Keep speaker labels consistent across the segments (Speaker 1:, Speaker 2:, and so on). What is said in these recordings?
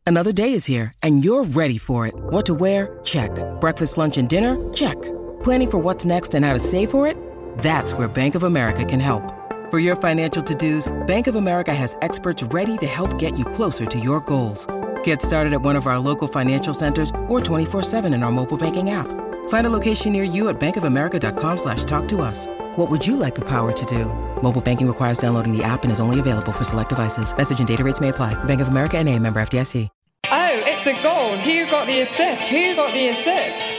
Speaker 1: Another day is here, and you're ready for it. What to wear? Check. Breakfast, lunch, and dinner? Check. Planning for what's next and how to save for it? That's where Bank of America can help. For your financial to-dos, Bank of America has experts ready to help get you closer to your goals. Get started at one of our local financial centers or 24/7 in our mobile banking app. Find a location near you at bankofamerica.com/talktous. What would you like the power to do? Mobile banking requires downloading the app and is only available for select devices. Message and data rates may apply. Bank of America N.A., member FDIC.
Speaker 2: Oh, it's a goal. Who got the assist? Who got the assist?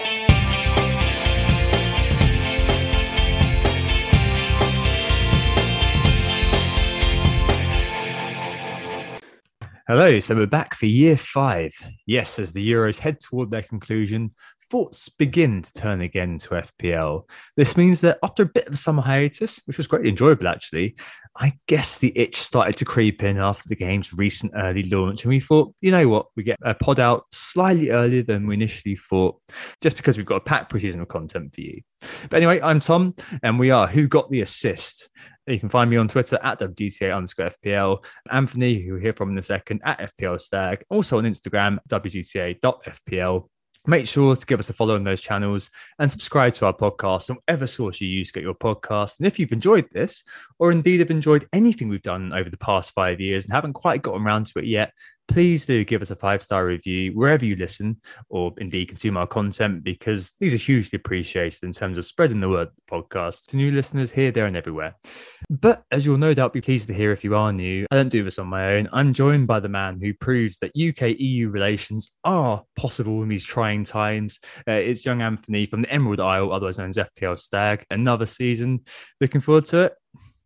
Speaker 3: Hello, so we're back for year 5. Yes, as the Euros head toward their conclusion, thoughts begin to turn again to FPL. This means that after a bit of a summer hiatus, which was greatly enjoyable actually, I guess the itch started to creep in after the game's recent early launch, and we thought, you know what, we get a pod out slightly earlier than we initially thought, just because we've got a packed pre-season of content for you. But anyway, I'm Tom, and we are Who Got the Assist? You can find me on Twitter at WGTA_FPL. Anthony, who we'll hear from in a second, at FPL Stag. Also on Instagram, WGTA.FPL. Make sure to give us a follow on those channels and subscribe to our podcast on whatever source you use to get your podcast. And if you've enjoyed this, or indeed have enjoyed anything we've done over the past 5 years and haven't quite gotten around to it yet, please do give us a 5-star review wherever you listen or indeed consume our content, because these are hugely appreciated in terms of spreading the word of the podcast to new listeners here, there and everywhere. But as you'll no doubt be pleased to hear if you are new, I don't do this on my own. I'm joined by the man who proves that UK-EU relations are possible in these trying times. It's young Anthony from the Emerald Isle, otherwise known as FPL Stag. Another season. Looking forward to it.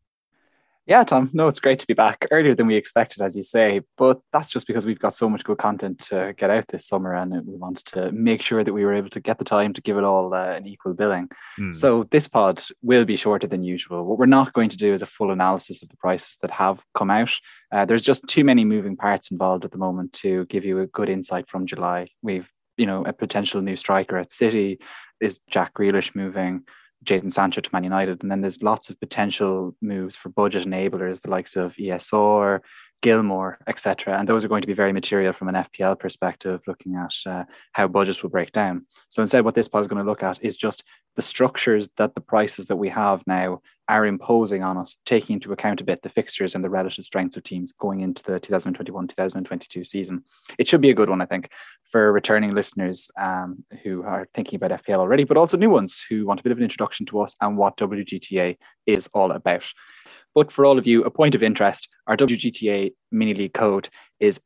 Speaker 4: Yeah, Tom. No, it's great to be back earlier than we expected, as you say, but that's just because we've got so much good content to get out this summer, and we wanted to make sure that we were able to get the time to give it all an equal billing. So this pod will be shorter than usual. What we're not going to do is a full analysis of the prices that have come out. There's just too many moving parts involved at the moment to give you a good insight from July. We've, a potential new striker at City. Is Jack Grealish moving? Jadon Sancho to Man United, and then there's lots of potential moves for budget enablers, the likes of ESR, Gilmore, etc. And those are going to be very material from an FPL perspective, looking at how budgets will break down. So instead, what this pod is going to look at is just the structures that the prices that we have now are imposing on us, taking into account a bit the fixtures and the relative strengths of teams going into the 2021-2022 season. It should be a good one, I think, for returning listeners who are thinking about FPL already, but also new ones who want a bit of an introduction to us and what WGTA is all about. But for all of you, a point of interest, our WGTA mini league code is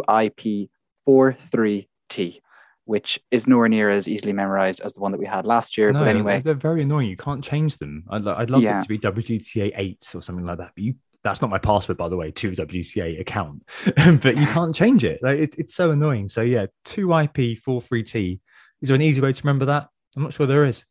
Speaker 4: 2IP43T, which is nowhere near as easily memorized as the one that we had last year.
Speaker 3: No,
Speaker 4: but anyway,
Speaker 3: they're very annoying. You can't change them. I'd love it to be WGTA 8 or something like that. But that's not my password, by the way, to WGTA account. But you can't change it. It's so annoying. So yeah, 2IP43T. Is there an easy way to remember that? I'm not sure there is.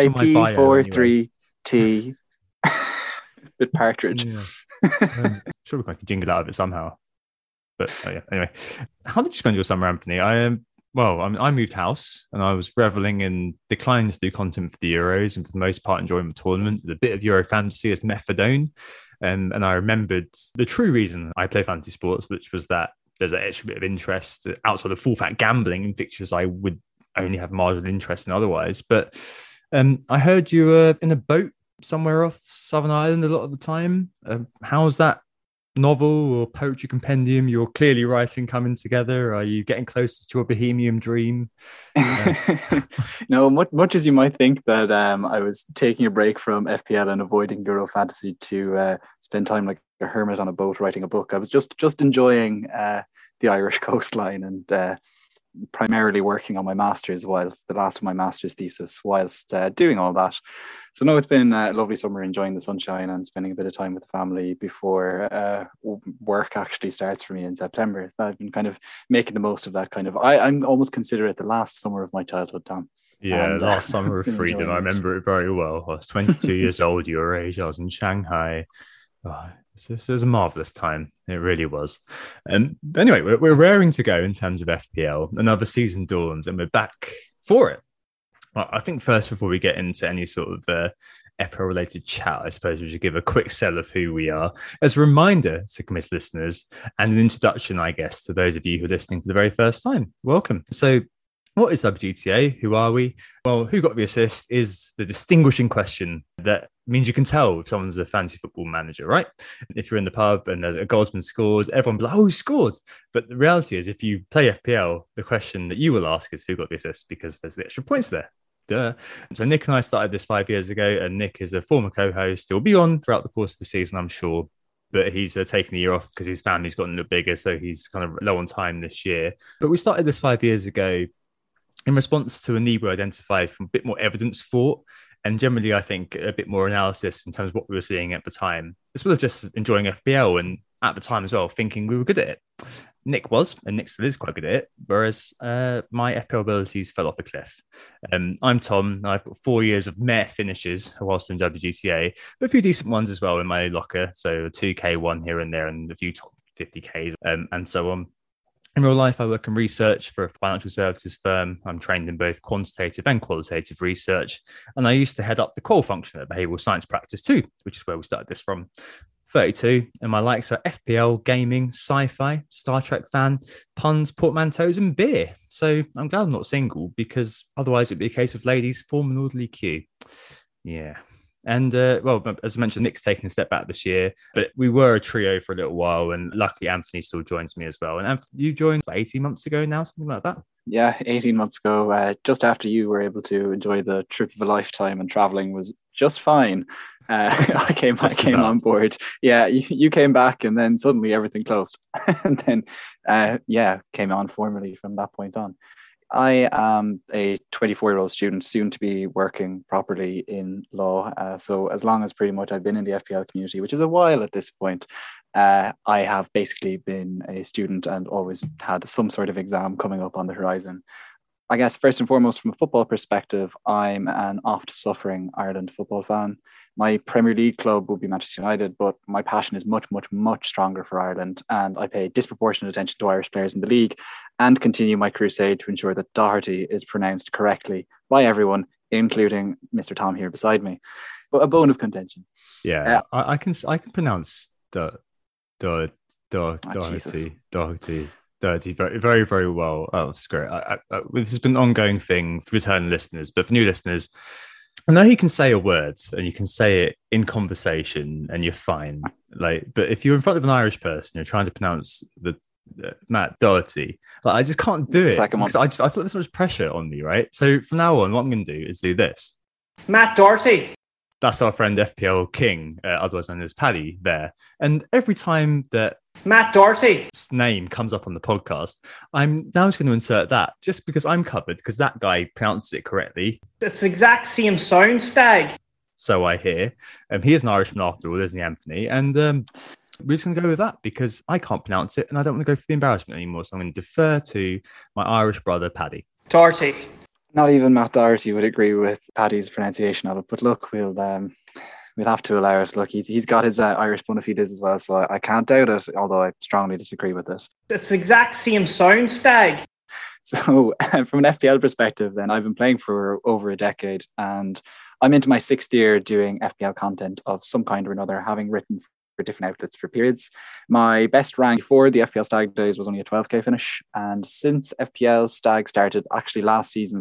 Speaker 4: IP43T. With partridge.
Speaker 3: Yeah. Sure, we can jingle out of it somehow. But yeah, anyway, how did you spend your summer, Anthony? I moved house and I was reveling in declining to do content for the Euros and for the most part enjoying the tournament. The bit of Euro fantasy as methadone. And I remembered the true reason I play fantasy sports, which was that there's an extra bit of interest outside of full fat gambling in fixtures I would only have marginal interest in otherwise. But I heard you were in a boat somewhere off Southern Ireland a lot of the time. How's that novel or poetry compendium you're clearly writing coming together? Are you getting closer to your bohemian dream?
Speaker 4: No, much as you might think that I was taking a break from FPL and avoiding Euro fantasy to spend time like a hermit on a boat writing a book. I was just enjoying the Irish coastline and primarily working on my master's, whilst the last of my master's thesis, whilst doing all that. So no, it's been a lovely summer, enjoying the sunshine and spending a bit of time with the family before work actually starts for me in September. I've been kind of making the most of that kind of, I'm almost consider it the last summer of my childhood, Tom.
Speaker 3: Yeah, last summer of freedom. I remember it very well. I was 22 years old, your age. I was in Shanghai. Oh, it was a marvelous time. It really was. But anyway, we're raring to go in terms of FPL. Another season dawns and we're back for it. Well, I think first, before we get into any sort of FPL related chat, I suppose we should give a quick sell of who we are as a reminder to committed listeners and an introduction, I guess, to those of you who are listening for the very first time. Welcome. So, what is WGTA? Who are we? Well, who got the assist is the distinguishing question that means you can tell if someone's a fantasy football manager, right? If you're in the pub and there's a goalsman scored, everyone will be like, oh, who scored? But the reality is, if you play FPL, the question that you will ask is who got the assist, because there's the extra points there. Duh. So Nick and I started this 5 years ago, and Nick is a former co-host. He'll be on throughout the course of the season, I'm sure. But he's taken the year off because his family's gotten a little bigger, so he's kind of low on time this year. But we started this 5 years ago in response to a need we identified from a bit more evidence for, and generally, I think, a bit more analysis in terms of what we were seeing at the time, as well as just enjoying FPL, and at the time as well, thinking we were good at it. Nick was, and Nick still is quite good at it, whereas my FPL abilities fell off a cliff. I'm Tom, and I've got 4 years of meh finishes whilst in WGTA, but a few decent ones as well in my locker, so a 2K one here and there, and a few top 50Ks, and so on. In real life, I work in research for a financial services firm. I'm trained in both quantitative and qualitative research. And I used to head up the qual function at behavioural science practice too, which is where we started this from. 32, and my likes are FPL, gaming, sci-fi, Star Trek fan, puns, portmanteaus, and beer. So I'm glad I'm not single, because otherwise it'd be a case of ladies, form an orderly queue. Yeah. And well, as I mentioned, Nick's taken a step back this year, but we were a trio for a little while, and luckily Anthony still joins me as well. And Anthony, you joined 18 months ago now, something like that?
Speaker 4: Yeah, 18 months ago, just after you were able to enjoy the trip of a lifetime, and traveling was just fine. I came on board. Yeah, you came back, and then suddenly everything closed. And then, came on formally from that point on. I am a 24-year-old student, soon to be working properly in law. So as long as pretty much I've been in the FPL community, which is a while at this point, I have basically been a student and always had some sort of exam coming up on the horizon. I guess first and foremost, from a football perspective, I'm an oft-suffering Ireland football fan. My Premier League club will be Manchester United, but my passion is much, much, much stronger for Ireland, and I pay disproportionate attention to Irish players in the league and continue my crusade to ensure that Doherty is pronounced correctly by everyone, including Mr. Tom here beside me. But a bone of contention.
Speaker 3: Yeah, I can pronounce Doherty very, very, very well. Oh, it's great. This has been an ongoing thing for return listeners, but for new listeners, I know you can say a word and you can say it in conversation and you're fine. But if you're in front of an Irish person, you're trying to pronounce the Matt Doherty, I just can't do it. I feel there's so much pressure on me, right? So from now on, what I'm going to do is do this.
Speaker 5: Matt Doherty.
Speaker 3: That's our friend FPL King, otherwise known as Paddy, there. And every time that
Speaker 5: Matt Doherty's
Speaker 3: name comes up on the podcast, I'm now just going to insert that, just because I'm covered, because that guy pronounces it correctly.
Speaker 5: It's the exact same sound, Stag.
Speaker 3: So I hear. He is an Irishman after all, isn't he, Anthony? And we're just going to go with that, because I can't pronounce it and I don't want to go for the embarrassment anymore. So I'm going to defer to my Irish brother, Paddy.
Speaker 5: Doherty.
Speaker 4: Not even Matt Doherty would agree with Paddy's pronunciation of it, but look, we'll have to allow it. Look, he's got his Irish bona fides as well, so I can't doubt it, although I strongly disagree with it.
Speaker 5: It's the exact same sound, Stag.
Speaker 4: So from an FPL perspective, then, I've been playing for over a decade, and I'm into my 6th year doing FPL content of some kind or another, having written for different outlets for periods. My best rank before the FPL Stag days was only a 12k finish, and since FPL Stag started, actually last season's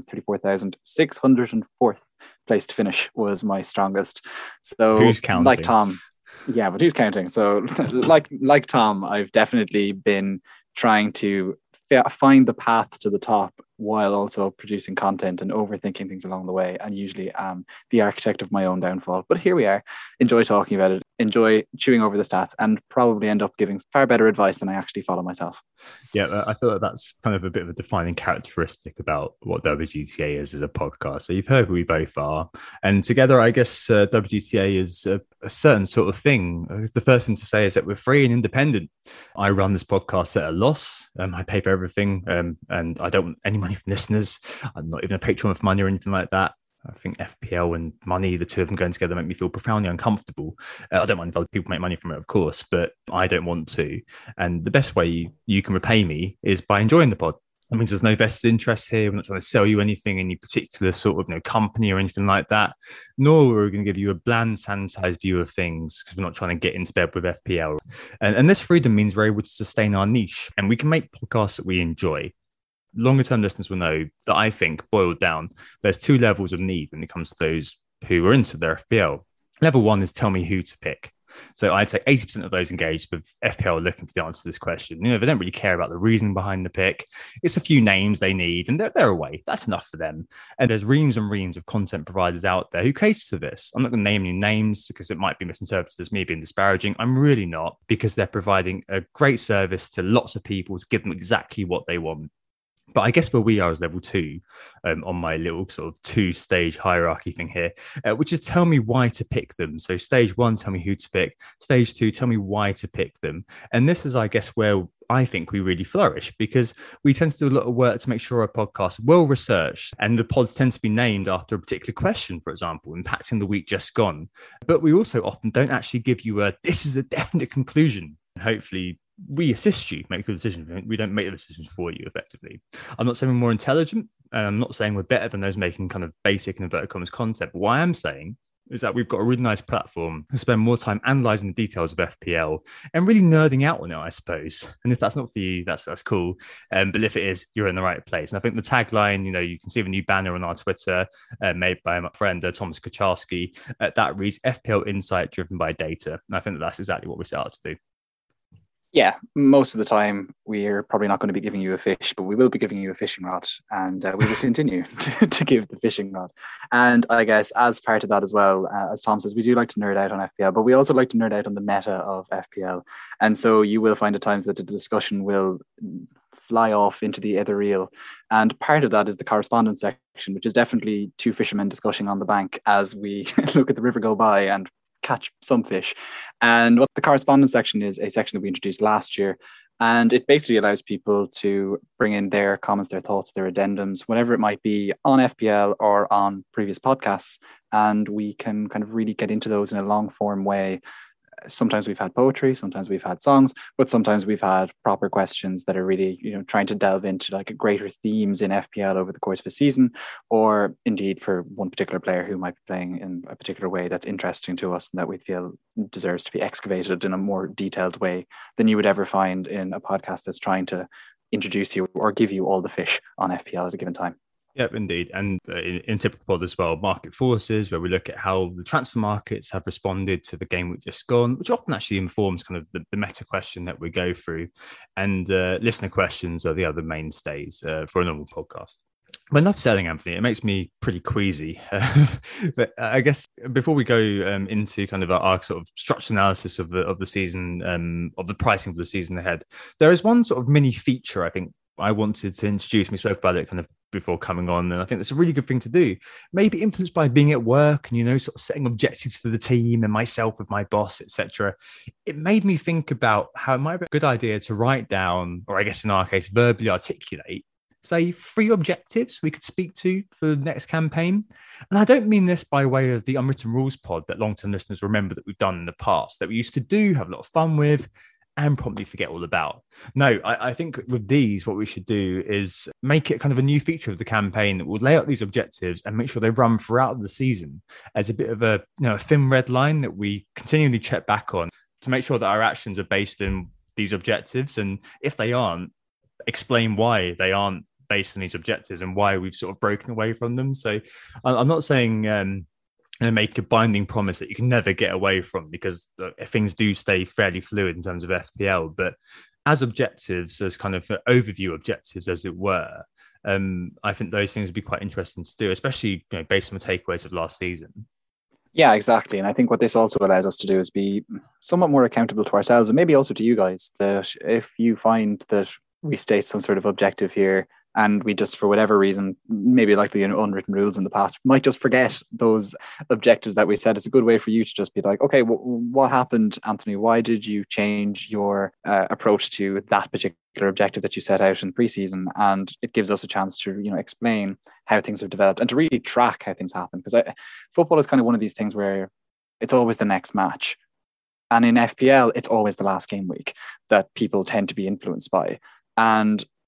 Speaker 4: 34,604th place to finish was my strongest. So
Speaker 3: who's counting?
Speaker 4: Like Tom, yeah, but who's counting? So like Tom, I've definitely been trying to find the path to the top while also producing content and overthinking things along the way, and usually am the architect of my own downfall. But here we are. Enjoy talking about it, enjoy chewing over the stats, and probably end up giving far better advice than I actually follow myself.
Speaker 3: Yeah, I feel that's kind of a bit of a defining characteristic about what WGTA is as a podcast. So you've heard who we both are, and together, I guess WGTA is a certain sort of thing. The first thing to say is that we're free and independent. I run this podcast at a loss. I pay for everything, and I don't want any money from listeners. I'm not even a patron of money or anything like that. I think FPL and money, the two of them going together, make me feel profoundly uncomfortable. I don't mind if other people make money from it, of course, but I don't want to. And the best way you can repay me is by enjoying the pod. That means there's no vested interest here. We're not trying to sell you anything, any particular sort of company or anything like that. Nor are we going to give you a bland, sanitized view of things because we're not trying to get into bed with FPL. And this freedom means we're able to sustain our niche and we can make podcasts that we enjoy. Longer term listeners will know that I think, boiled down, there's two levels of need when it comes to those who are into their FPL. Level one is tell me who to pick. So I'd say 80% of those engaged with FPL are looking for the answer to this question. They don't really care about the reason behind the pick. It's a few names they need and they're away. That's enough for them. And there's reams and reams of content providers out there who cater to this. I'm not going to name any names because it might be misinterpreted as me being disparaging. I'm really not, because they're providing a great service to lots of people to give them exactly what they want. But I guess where we are is level two on my little sort of two-stage hierarchy thing here, which is tell me why to pick them. So stage one, tell me who to pick. Stage two, tell me why to pick them. And this is, I guess, where I think we really flourish, because we tend to do a lot of work to make sure our podcast is well researched, and the pods tend to be named after a particular question, for example, impacting the week just gone. But we also often don't actually give you this is a definite conclusion. And hopefully we assist you make the decision. We don't make the decisions for you effectively. I'm not saying we're more intelligent. I'm not saying we're better than those making kind of basic and inverted commas content. But what I am saying is that we've got a really nice platform to spend more time analysing the details of FPL and really nerding out on it, I suppose. And if that's not for you, that's cool. But if it is, you're in the right place. And I think the tagline, you can see the new banner on our Twitter made by my friend Thomas Kucharski. That reads FPL insight driven by data. And I think that's exactly what we set out to do.
Speaker 4: Yeah, most of the time we're probably not going to be giving you a fish, but we will be giving you a fishing rod, and we will continue to give the fishing rod. And I guess as part of that as well, as Tom says, we do like to nerd out on FPL, but we also like to nerd out on the meta of FPL. And so you will find at times that the discussion will fly off into the ethereal. And part of that is the correspondence section, which is definitely two fishermen discussing on the bank as we look at the river go by and catch some fish. And what the correspondence section is a section that we introduced last year, and it basically allows people to bring in their comments, their thoughts, their addendums, whatever it might be, on FPL or on previous podcasts, and we can kind of really get into those in a long form way. Sometimes we've had poetry, sometimes we've had songs, but sometimes we've had proper questions that are really, trying to delve into like greater themes in FPL over the course of a season, or indeed for one particular player who might be playing in a particular way that's interesting to us and that we feel deserves to be excavated in a more detailed way than you would ever find in a podcast that's trying to introduce you or give you all the fish on FPL at a given time.
Speaker 3: Yep, indeed. And in typical pod as well, market forces, where we look at how the transfer markets have responded to the game we've just gone, which often actually informs kind of the meta question that we go through. And listener questions are the other mainstays for a normal podcast. But enough selling, Anthony. It makes me pretty queasy. But I guess before we go into kind of our sort of structural analysis of the season, of the pricing for the season ahead, there is one sort of mini feature I think I wanted to introduce. We spoke about it kind of before coming on, and I think that's a really good thing to do. Maybe influenced by being at work and sort of setting objectives for the team and myself with my boss, etc. It made me think about how it might be a good idea to write down, or I guess in our case, verbally articulate, say 3 objectives we could speak to for the next campaign. And I don't mean this by way of the Unwritten Rules pod that long-term listeners remember that we've done in the past, that we used to do, have a lot of fun with, and promptly forget all about. No, I think with these, what we should do is make it kind of a new feature of the campaign that will lay out these objectives and make sure they run throughout the season as a bit of a thin red line that we continually check back on to make sure that our actions are based in these objectives. And if they aren't, explain why they aren't based on these objectives and why we've sort of broken away from them. So I'm not saying and make a binding promise that you can never get away from, because things do stay fairly fluid in terms of FPL. But as objectives, as kind of overview objectives, as it were, I think those things would be quite interesting to do, especially based on the takeaways of last season.
Speaker 4: Yeah, exactly. And I think what this also allows us to do is be somewhat more accountable to ourselves and maybe also to you guys, that if you find that we state some sort of objective here and we just, for whatever reason, maybe like the unwritten rules in the past, might just forget those objectives that we said, it's a good way for you to just be like, okay, what happened, Anthony? Why did you change your approach to that particular objective that you set out in preseason? And it gives us a chance to, explain how things have developed and to really track how things happen. Because football is kind of one of these things where it's always the next match. And in FPL, it's always the last game week that people tend to be influenced by. And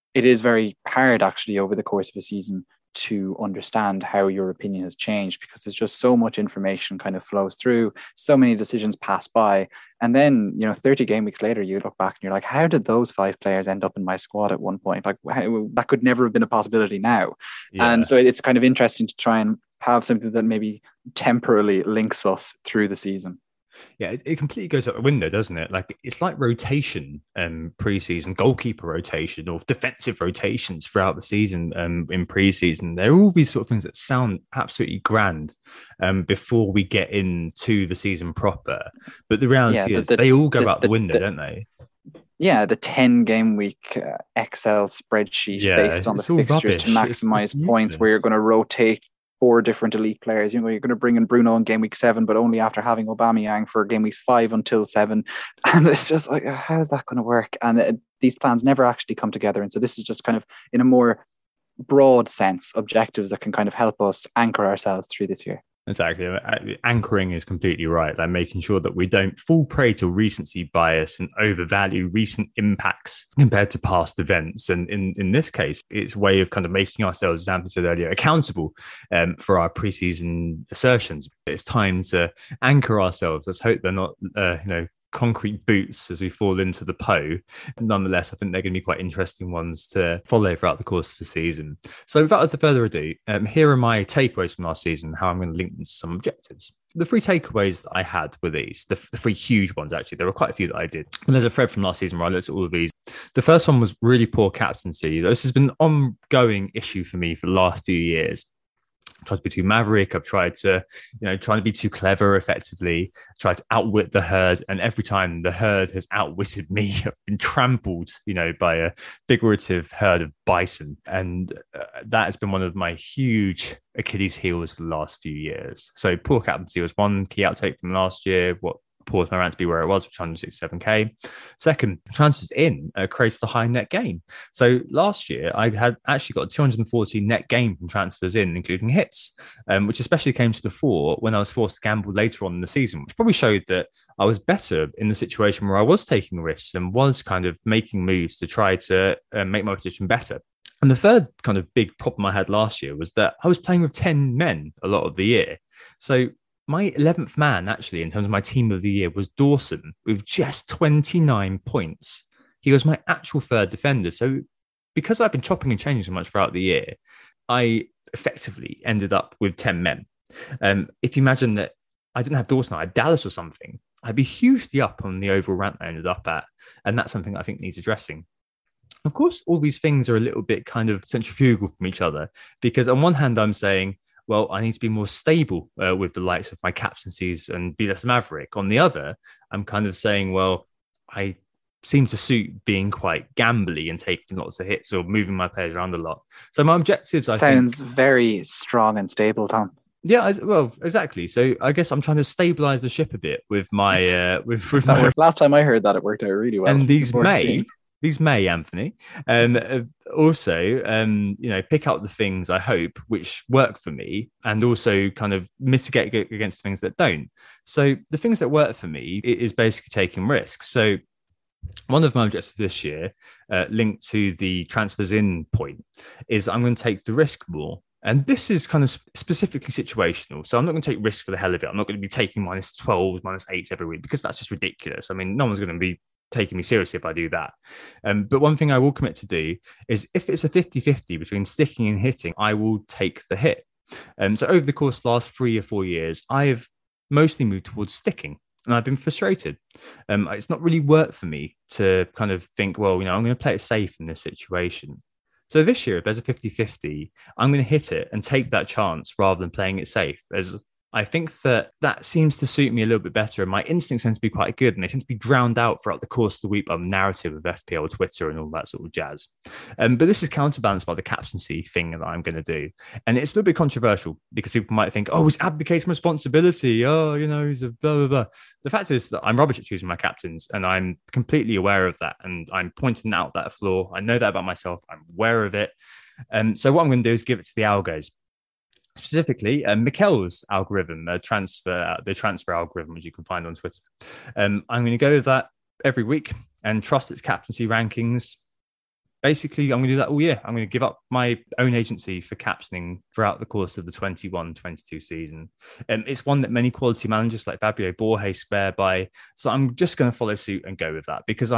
Speaker 4: it is very hard actually over the course of a season to understand how your opinion has changed, because there's just so much information kind of flows through, so many decisions pass by, and then 30 game weeks later you look back and you're like, how did those 5 players end up in my squad at one point? Like, that could never have been a possibility now. And so it's kind of interesting to try and have something that maybe temporarily links us through the season.
Speaker 3: Yeah, it completely goes out the window, doesn't it? Like, it's like rotation, pre-season, goalkeeper rotation or defensive rotations throughout the season, in pre-season. There are all these sort of things that sound absolutely grand before we get into the season proper. But the reality is they all go out the window, don't they?
Speaker 4: Yeah, the 10 game week Excel spreadsheet based on the fixtures rubbish. To maximize points, where you're going to rotate 4 different elite players. You're going to bring in Bruno in game week 7, but only after having Aubameyang for game weeks 5 until 7. And it's just like, how is that going to work? And these plans never actually come together. And so this is just kind of, in a more broad sense, objectives that can kind of help us anchor ourselves through this year.
Speaker 3: Exactly. Anchoring is completely right. Like, making sure that we don't fall prey to recency bias and overvalue recent impacts compared to past events. And in this case, it's a way of kind of making ourselves, as Anthony said earlier, accountable for our preseason assertions. It's time to anchor ourselves. Let's hope they're not, concrete boots as we fall into the Po. Nonetheless, I think they're going to be quite interesting ones to follow throughout the course of the season. So without further ado, here are my takeaways from last season, how I'm going to link them to some objectives. The 3 takeaways that I had were these, the 3 huge ones, actually. There were quite a few that I did. And there's a thread from last season where I looked at all of these. The first one was really poor captaincy. This has been an ongoing issue for me for the last few years. I've tried to be too maverick. I've tried to, trying to be too clever effectively, tried to outwit the herd. And every time the herd has outwitted me, I've been trampled, by a figurative herd of bison. And that has been one of my huge Achilles heels for the last few years. So poor captaincy was one key outtake from last year. What caused my rant to be where it was, which 167k. Second, transfers in creates the high net gain. So last year, I had actually got 240 net gain from transfers in, including hits, which especially came to the fore when I was forced to gamble later on in the season, which probably showed that I was better in the situation where I was taking risks and was kind of making moves to try to make my position better. And the third kind of big problem I had last year was that I was playing with 10 men a lot of the year. So my 11th man, actually, in terms of my team of the year, was Dawson with just 29 points. He was my actual third defender. So because I've been chopping and changing so much throughout the year, I effectively ended up with 10 men. If you imagine that I didn't have Dawson, I had Dallas or something, I'd be hugely up on the overall rank I ended up at. And that's something I think needs addressing. Of course, all these things are a little bit kind of centrifugal from each other, because on one hand, I'm saying, well, I need to be more stable with the likes of my captaincies and be less maverick. On the other, I'm kind of saying, well, I seem to suit being quite gambly and taking lots of hits or moving my players around a lot. So my objectives, I think...
Speaker 4: Sounds very strong and stable, Tom.
Speaker 3: Yeah, well, exactly. So I guess I'm trying to stabilize the ship a bit with my... with my...
Speaker 4: Last time I heard that, it worked out really well.
Speaker 3: And these may, Anthony, also, pick out the things I hope which work for me and also kind of mitigate against things that don't. So the things that work for me is basically taking risks. So one of my objectives this year, linked to the transfers in point, is I'm going to take the risk more. And this is kind of specifically situational. So I'm not going to take risks for the hell of it. I'm not going to be taking -12s, -8s every week, because that's just ridiculous. I mean, no one's going to be taking me seriously if I do that. But one thing I will commit to do is, if it's a 50-50 between sticking and hitting, I will take the hit. So over the course of the last 3 or 4 years, I've mostly moved towards sticking. And I've been frustrated. It's not really worked for me to kind of think, well, I'm going to play it safe in this situation. So this year, if there's a 50-50, I'm going to hit it and take that chance rather than playing it safe, as I think that seems to suit me a little bit better, and my instincts tend to be quite good, and they tend to be drowned out throughout the course of the week by the narrative of FPL Twitter and all that sort of jazz. But this is counterbalanced by the captaincy thing that I'm going to do. And it's a little bit controversial, because people might think, oh, he's abdicating responsibility. Oh, he's a blah, blah, blah. The fact is that I'm rubbish at choosing my captains, and I'm completely aware of that. And I'm pointing out that flaw. I know that about myself. I'm aware of it. So what I'm going to do is give it to the algos. Specifically, Mikel's algorithm, the transfer algorithm, which you can find on Twitter. I'm going to go with that every week and trust its captaincy rankings basically, I'm going to do that all year. I'm going to give up my own agency for captaining throughout the course of the 21-22 season. It's one that many quality managers like Fabio Borges swear by. So I'm just going to follow suit and go with that because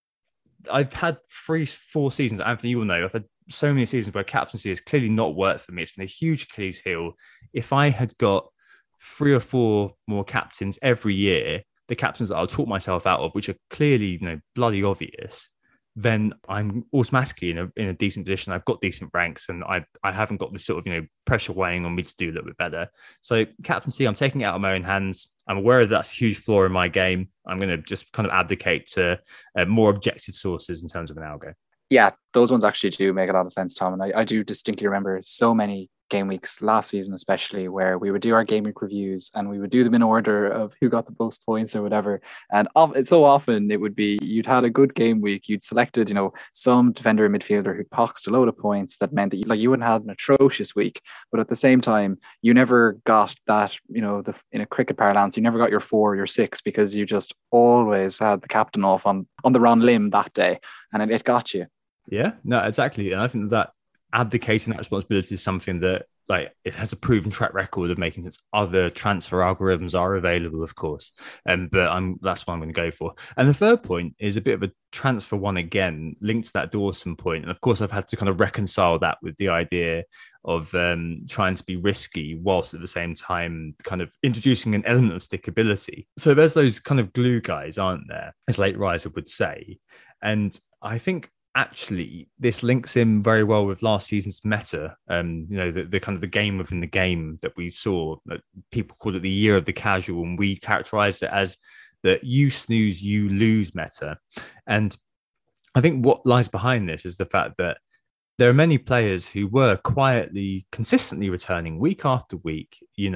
Speaker 3: I've had 3-4 seasons. Anthony, you will know, I've had so many seasons where captaincy has clearly not worked for me. It's been a huge Achilles heel. If I had got 3 or 4 more captains every year, the captains that I'll talk myself out of, which are clearly, bloody obvious, then I'm automatically in a decent position. I've got decent ranks and I haven't got this sort of, pressure weighing on me to do a little bit better. So captaincy, I'm taking it out of my own hands. I'm aware that that's a huge flaw in my game. I'm going to just kind of abdicate to more objective sources in terms of an algo.
Speaker 4: Yeah, those ones actually do make a lot of sense, Tom. And I do distinctly remember so many game weeks last season, especially where we would do our game week reviews and we would do them in order of who got the most points or whatever. And so often it would be you'd had a good game week, you'd selected, some defender or midfielder who boxed a load of points that meant that you wouldn't have an atrocious week. But at the same time, you never got that, in a cricket parlance, you never got your 4 or your 6 because you just always had the captain off on the wrong limb that day. And it got you.
Speaker 3: Yeah, no, exactly. And I think that abdicating that responsibility is something that it has a proven track record of making sense. Other transfer algorithms are available, of course. But that's what I'm going to go for. And the third point is a bit of a transfer one again, linked to that Dawson point. And of course, I've had to kind of reconcile that with the idea of trying to be risky whilst at the same time kind of introducing an element of stickability. So there's those kind of glue guys, aren't there, as Late Riser would say. And I think actually this links in very well with last season's meta. The kind of the game within the game that we saw. People called it the year of the casual, and we characterized it as the you snooze, you lose meta. And I think what lies behind this is the fact that there are many players who were quietly, consistently returning week after week,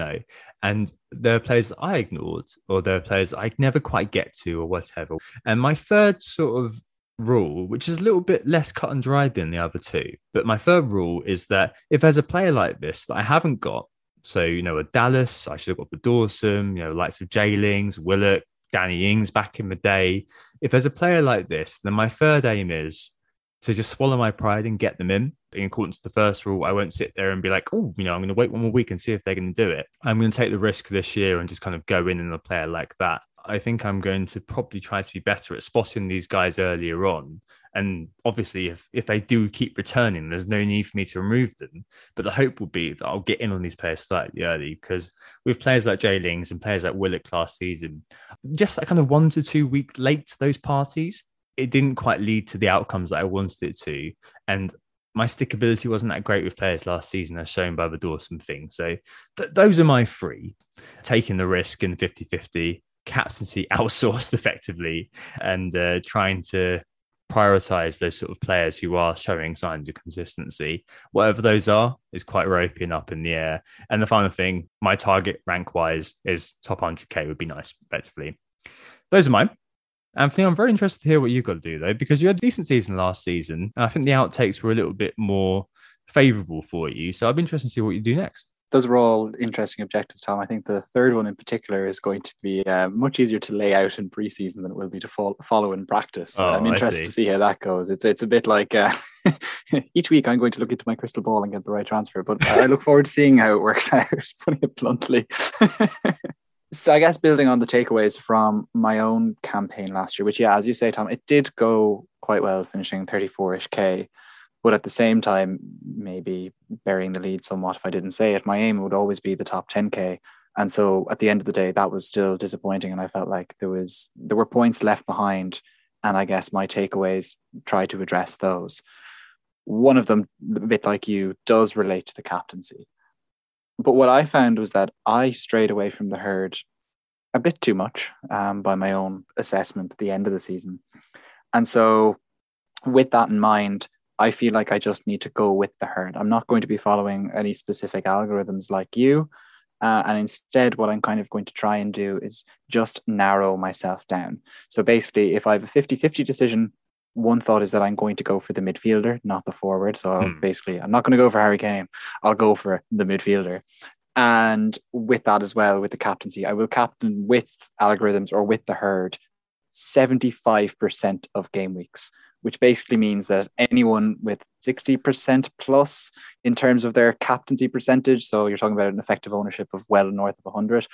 Speaker 3: and there are players that I ignored, or there are players that I never quite get to, or whatever. And my third sort of rule, which is a little bit less cut and dried than the other two, but my third rule is that if there's a player like this that I haven't got, so a Dallas, I should have got the Dawson, likes of Jaylings, Willock, Danny Ings back in the day. If there's a player like this, then my third aim is to just swallow my pride and get them in accordance to the first rule. I won't sit there and be like, I'm going to wait one more week and see if they're going to do it. I'm going to take the risk this year and just kind of go in a player like that. I think I'm going to probably try to be better at spotting these guys earlier on. And obviously, if they do keep returning, there's no need for me to remove them. But the hope will be that I'll get in on these players slightly early, because with players like Jaylings and players like Willock last season, just that kind of 1 to 2 week late to those parties, it didn't quite lead to the outcomes that I wanted it to. And my stickability wasn't that great with players last season, as shown by the Dawson thing. So those are my 3. Taking the risk in 50-50, captaincy outsourced effectively, and trying to prioritize those sort of players who are showing signs of consistency. Whatever those are is quite ropey and up in the air. And the final thing, my target rank wise is top 100k would be nice, effectively. Those are mine. Anthony, I'm very interested to hear what you've got to do, though, because you had a decent season last season. And I think the outtakes were a little bit more favourable for you. So I'd be interested to see what you do next.
Speaker 4: Those are all interesting objectives, Tom. I think the third one in particular is going to be much easier to lay out in pre-season than it will be to follow in practice. I'm interested to see how that goes. It's a bit like each week I'm going to look into my crystal ball and get the right transfer, but I look forward to seeing how it works out, putting it bluntly. So I guess building on the takeaways from my own campaign last year, which, yeah, as you say, Tom, it did go quite well, finishing 34-ish K. But at the same time, maybe burying the lead somewhat if I didn't say it, my aim would always be the top 10K. And so at the end of the day, that was still disappointing. And I felt like there were points left behind. And I guess my takeaways try to address those. One of them, a bit like you, does relate to the captaincy. But what I found was that I strayed away from the herd a bit too much by my own assessment at the end of the season. And so with that in mind, I feel like I just need to go with the herd. I'm not going to be following any specific algorithms like you. And instead, what I'm kind of going to try and do is just narrow myself down. So basically, if I have a 50-50 decision, one thought is that I'm going to go for the midfielder, not the forward. So basically, I'm not going to go for Harry Kane. I'll go for the midfielder. And with that as well, with the captaincy, I will captain with algorithms or with the herd 75% of game weeks, which basically means that anyone with 60% plus in terms of their captaincy percentage, so you're talking about an effective ownership of well north of 100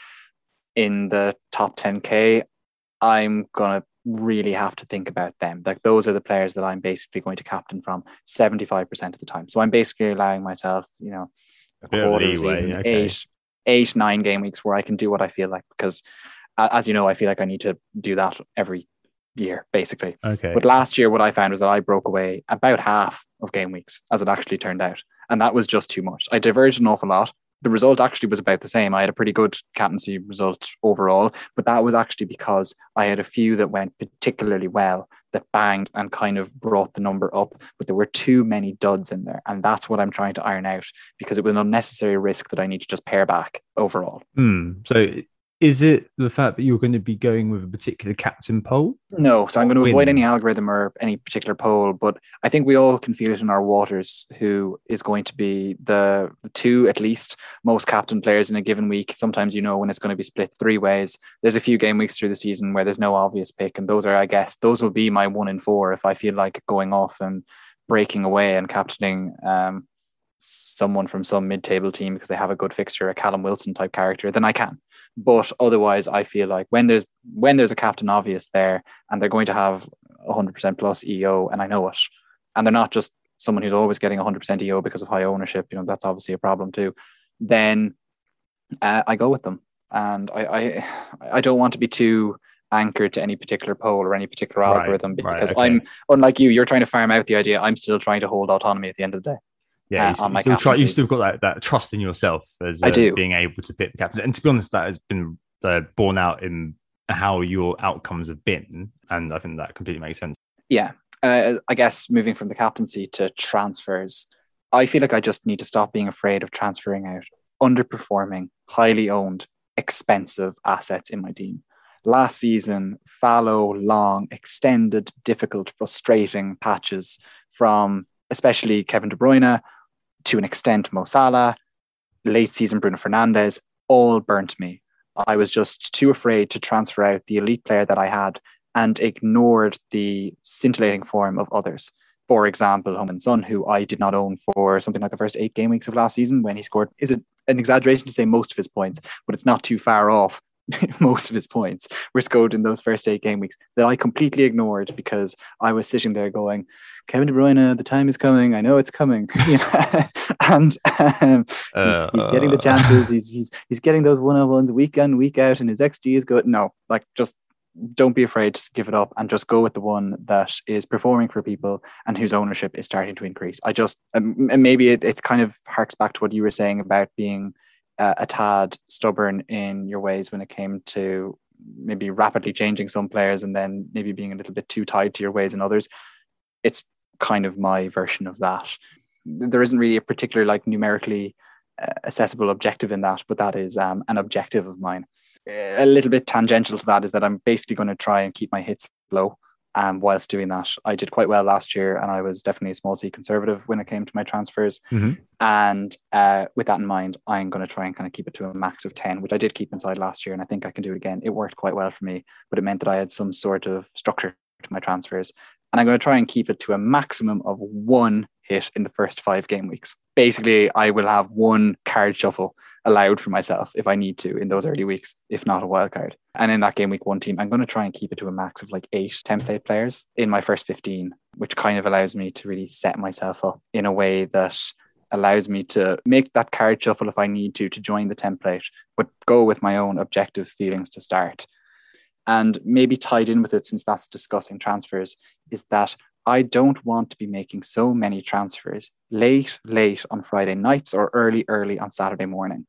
Speaker 4: in the top 10K, I'm going to really have to think about them. Like, those are the players that I'm basically going to captain from 75% of the time. So I'm basically allowing myself, a quarter of a season, okay. 8-9 game weeks where I can do what I feel like, because as you know, I feel like I need to do that every year, basically.
Speaker 3: Okay.
Speaker 4: But last year, what I found was that I broke away about half of game weeks, as it actually turned out. And that was just too much. I diverged an awful lot. The result actually was about the same. I had a pretty good captaincy result overall, but that was actually because I had a few that went particularly well, that banged and kind of brought the number up, but there were too many duds in there. And that's what I'm trying to iron out, because it was an unnecessary risk that I need to just pare back overall.
Speaker 3: So is it the fact that you're going to be going with a particular captain poll?
Speaker 4: No, so I'm going to avoid any algorithm or any particular poll, but I think we all can feel it in our waters who is going to be the two, at least, most captain players in a given week. Sometimes when it's going to be split 3 ways. There's a few game weeks through the season where there's no obvious pick, and those will be my 1 in 4 if I feel like going off and breaking away and captaining someone from some mid-table team because they have a good fixture, a Callum Wilson type character, then I can. But otherwise, I feel like when there's a captain obvious there, and they're going to have 100% plus EO, and I know it, and they're not just someone who's always getting 100% EO because of high ownership, that's obviously a problem too, then I go with them. And I don't want to be too anchored to any particular poll or any particular algorithm, because okay. I'm, unlike you're trying to farm out the idea. I'm still trying to hold autonomy at the end of the day.
Speaker 3: Yeah, you still got that trust in yourself as being able to pick the captains. And to be honest, that has been borne out in how your outcomes have been. And I think that completely makes sense.
Speaker 4: Yeah. I guess moving from the captaincy to transfers, I feel like I just need to stop being afraid of transferring out underperforming, highly owned, expensive assets in my team. Last season, fallow, long, extended, difficult, frustrating patches from especially Kevin De Bruyne, to an extent Mo Salah, late season Bruno Fernandes, all burnt me. I was just too afraid to transfer out the elite player that I had and ignored the scintillating form of others. For example, Heung-min Son, who I did not own for something like the first 8 game weeks of last season, when he scored, is it an exaggeration to say most of his points, but it's not too far off. Most of his points were scored in those first 8 game weeks, that I completely ignored because I was sitting there going, Kevin De Bruyne, the time is coming. I know it's coming. And he's getting the chances. He's getting those one-on-ones week in, week out, and his XG is good. No, just don't be afraid to give it up and just go with the one that is performing for people and whose ownership is starting to increase. I just, maybe it kind of harks back to what you were saying about being a tad stubborn in your ways when it came to maybe rapidly changing some players and then maybe being a little bit too tied to your ways in others. It's kind of my version of that. There isn't really a particular numerically accessible objective in that, but that is an objective of mine. A little bit tangential to that is that I'm basically going to try and keep my hits low. Whilst doing that, I did quite well last year, and I was definitely a small C conservative when it came to my transfers.
Speaker 3: Mm-hmm.
Speaker 4: And with that in mind, I'm going to try and kind of keep it to a max of 10, which I did keep inside last year, and I think I can do it again. It worked quite well for me, but it meant that I had some sort of structure to my transfers. And I'm going to try and keep it to a maximum of 1 hit in the first 5 game weeks. Basically, I will have 1 card shuffle allowed for myself if I need to in those early weeks, if not a wild card. And in that game week 1 team, I'm going to try and keep it to a max of 8 template players in my first 15, which kind of allows me to really set myself up in a way that allows me to make that card shuffle if I need to join the template, but go with my own objective feelings to start. And maybe tied in with it, since that's discussing transfers, is that I don't want to be making so many transfers late on Friday nights or early on Saturday morning.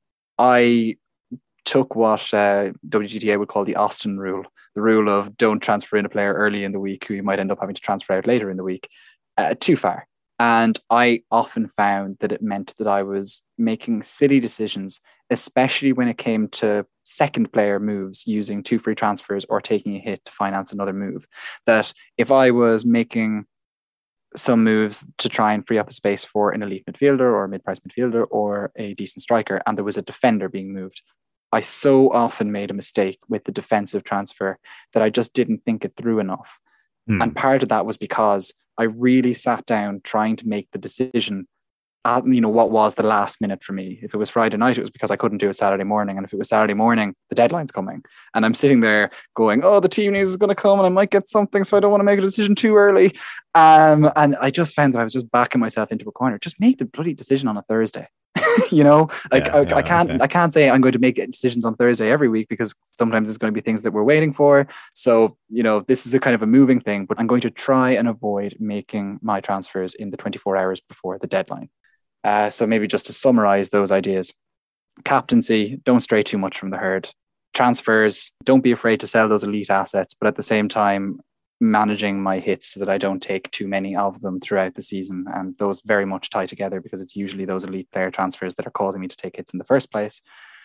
Speaker 4: I took what WGTA would call the Austin rule, the rule of don't transfer in a player early in the week who you might end up having to transfer out later in the week, too far. And I often found that it meant that I was making silly decisions, especially when it came to second player moves using 2 free transfers or taking a hit to finance another move. That if I was making some moves to try and free up a space for an elite midfielder or a mid-price midfielder or a decent striker, and there was a defender being moved, I so often made a mistake with the defensive transfer that I just didn't think it through enough. And part of that was because I really sat down trying to make the decision at, what was the last minute for me. If it was Friday night, it was because I couldn't do it Saturday morning. And if it was Saturday morning, the deadline's coming. And I'm sitting there going, oh, the team news is going to come and I might get something. So I don't want to make a decision too early. And I just found that I was just backing myself into a corner. Just make the bloody decision on a Thursday. I can't say I'm going to make decisions on Thursday every week, because sometimes it's going to be things that we're waiting for. So, this is a kind of a moving thing, but I'm going to try and avoid making my transfers in the 24 hours before the deadline. So maybe just to summarize those ideas: captaincy, don't stray too much from the herd. Transfers, don't be afraid to sell those elite assets, but at the same time, managing my hits so that I don't take too many of them throughout the season. And those very much tie together, because it's usually those elite player transfers that are causing me to take hits in the first place.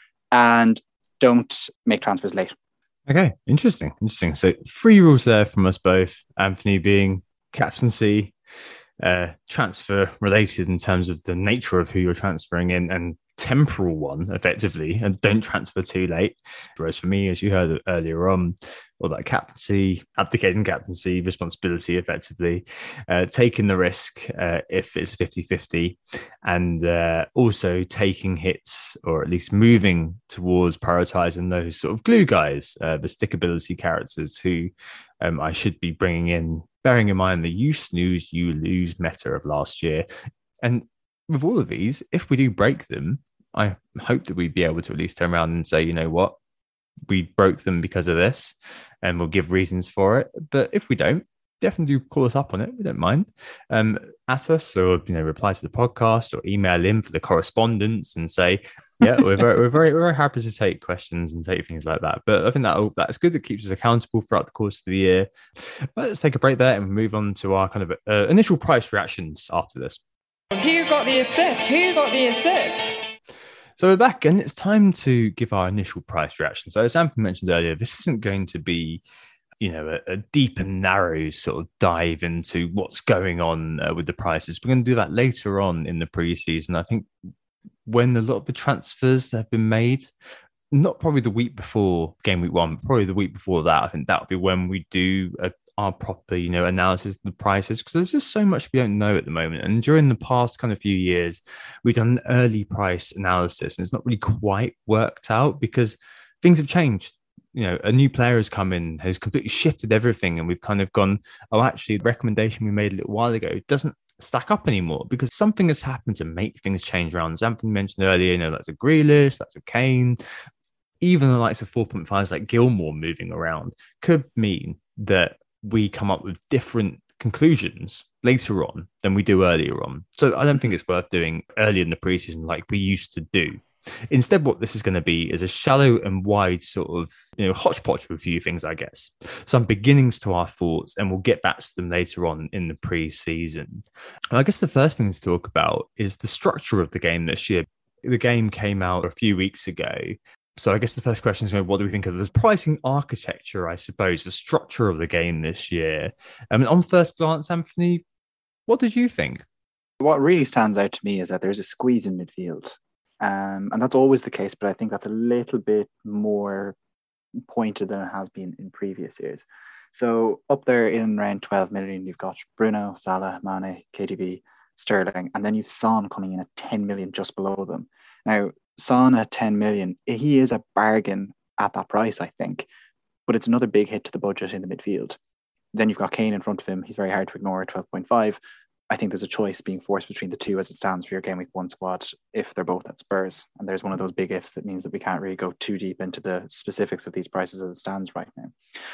Speaker 4: And don't make transfers late.
Speaker 3: Okay, interesting. So 3 rules there from us both. Anthony being captaincy, transfer related in terms of the nature of who you're transferring in, and temporal one effectively, and don't transfer too late. Whereas for me, as you heard earlier on, all that captaincy, abdicating captaincy responsibility effectively, taking the risk if it's 50-50, and also taking hits, or at least moving towards prioritizing those sort of glue guys, the stickability characters who I should be bringing in, bearing in mind the you snooze, you lose meta of last year. And with all of these, if we do break them, I hope that we'd be able to at least turn around and say, you know what, we broke them because of this, and we'll give reasons for it. But if we don't, definitely do call us up on it. We don't mind. At us, or reply to the podcast, or email in for the correspondence and say, yeah, we're very happy to take questions and take things like that. But I think that's good. It keeps us accountable throughout the course of the year. Let's take a break there and move on to our kind of initial price reactions after this.
Speaker 2: Who got the assist?
Speaker 3: So we're back, and it's time to give our initial price reaction. So as Anthony mentioned earlier, this isn't going to be, a deep and narrow sort of dive into what's going on with the prices. We're going to do that later on in the preseason. I think when a lot of the transfers have been made, not probably the week before game week 1, but probably the week before that, I think that'll be when we do our proper, analysis of the prices, because there's just so much we don't know at the moment. And during the past kind of few years, we've done an early price analysis, and it's not really quite worked out because things have changed. A new player has come in, has completely shifted everything, and we've kind of gone, oh, actually, the recommendation we made a little while ago doesn't stack up anymore, because something has happened to make things change around. As Anthony mentioned earlier, that's a Grealish, that's a Kane, even the likes of 4.5s like Gilmore moving around could mean that we come up with different conclusions later on than we do earlier on. So I don't think it's worth doing early in the preseason like we used to do. Instead, what this is going to be is a shallow and wide sort of, hodgepodge of a few things, I guess. Some beginnings to our thoughts, and we'll get back to them later on in the preseason. I guess the first thing to talk about is the structure of the game this year. The game came out a few weeks ago. So I guess the first question is, what do we think of the pricing architecture, I suppose, the structure of the game this year? On first glance, Anthony, what did you think?
Speaker 4: What really stands out to me is that there's a squeeze in midfield. And that's always the case, but I think that's a little bit more pointed than it has been in previous years. So up there in around 12 million, you've got Bruno, Salah, Mane, KDB, Sterling, and then you've Son coming in at 10 million just below them. Now, Son at 10 million, he is a bargain at that price, I think, but it's another big hit to the budget in the midfield. Then you've got Kane in front of him. He's very hard to ignore at 12.5. I think there's a choice being forced between the two as it stands for your game week 1 squad if they're both at Spurs. And there's one of those big ifs that means that we can't really go too deep into the specifics of these prices as it stands right now.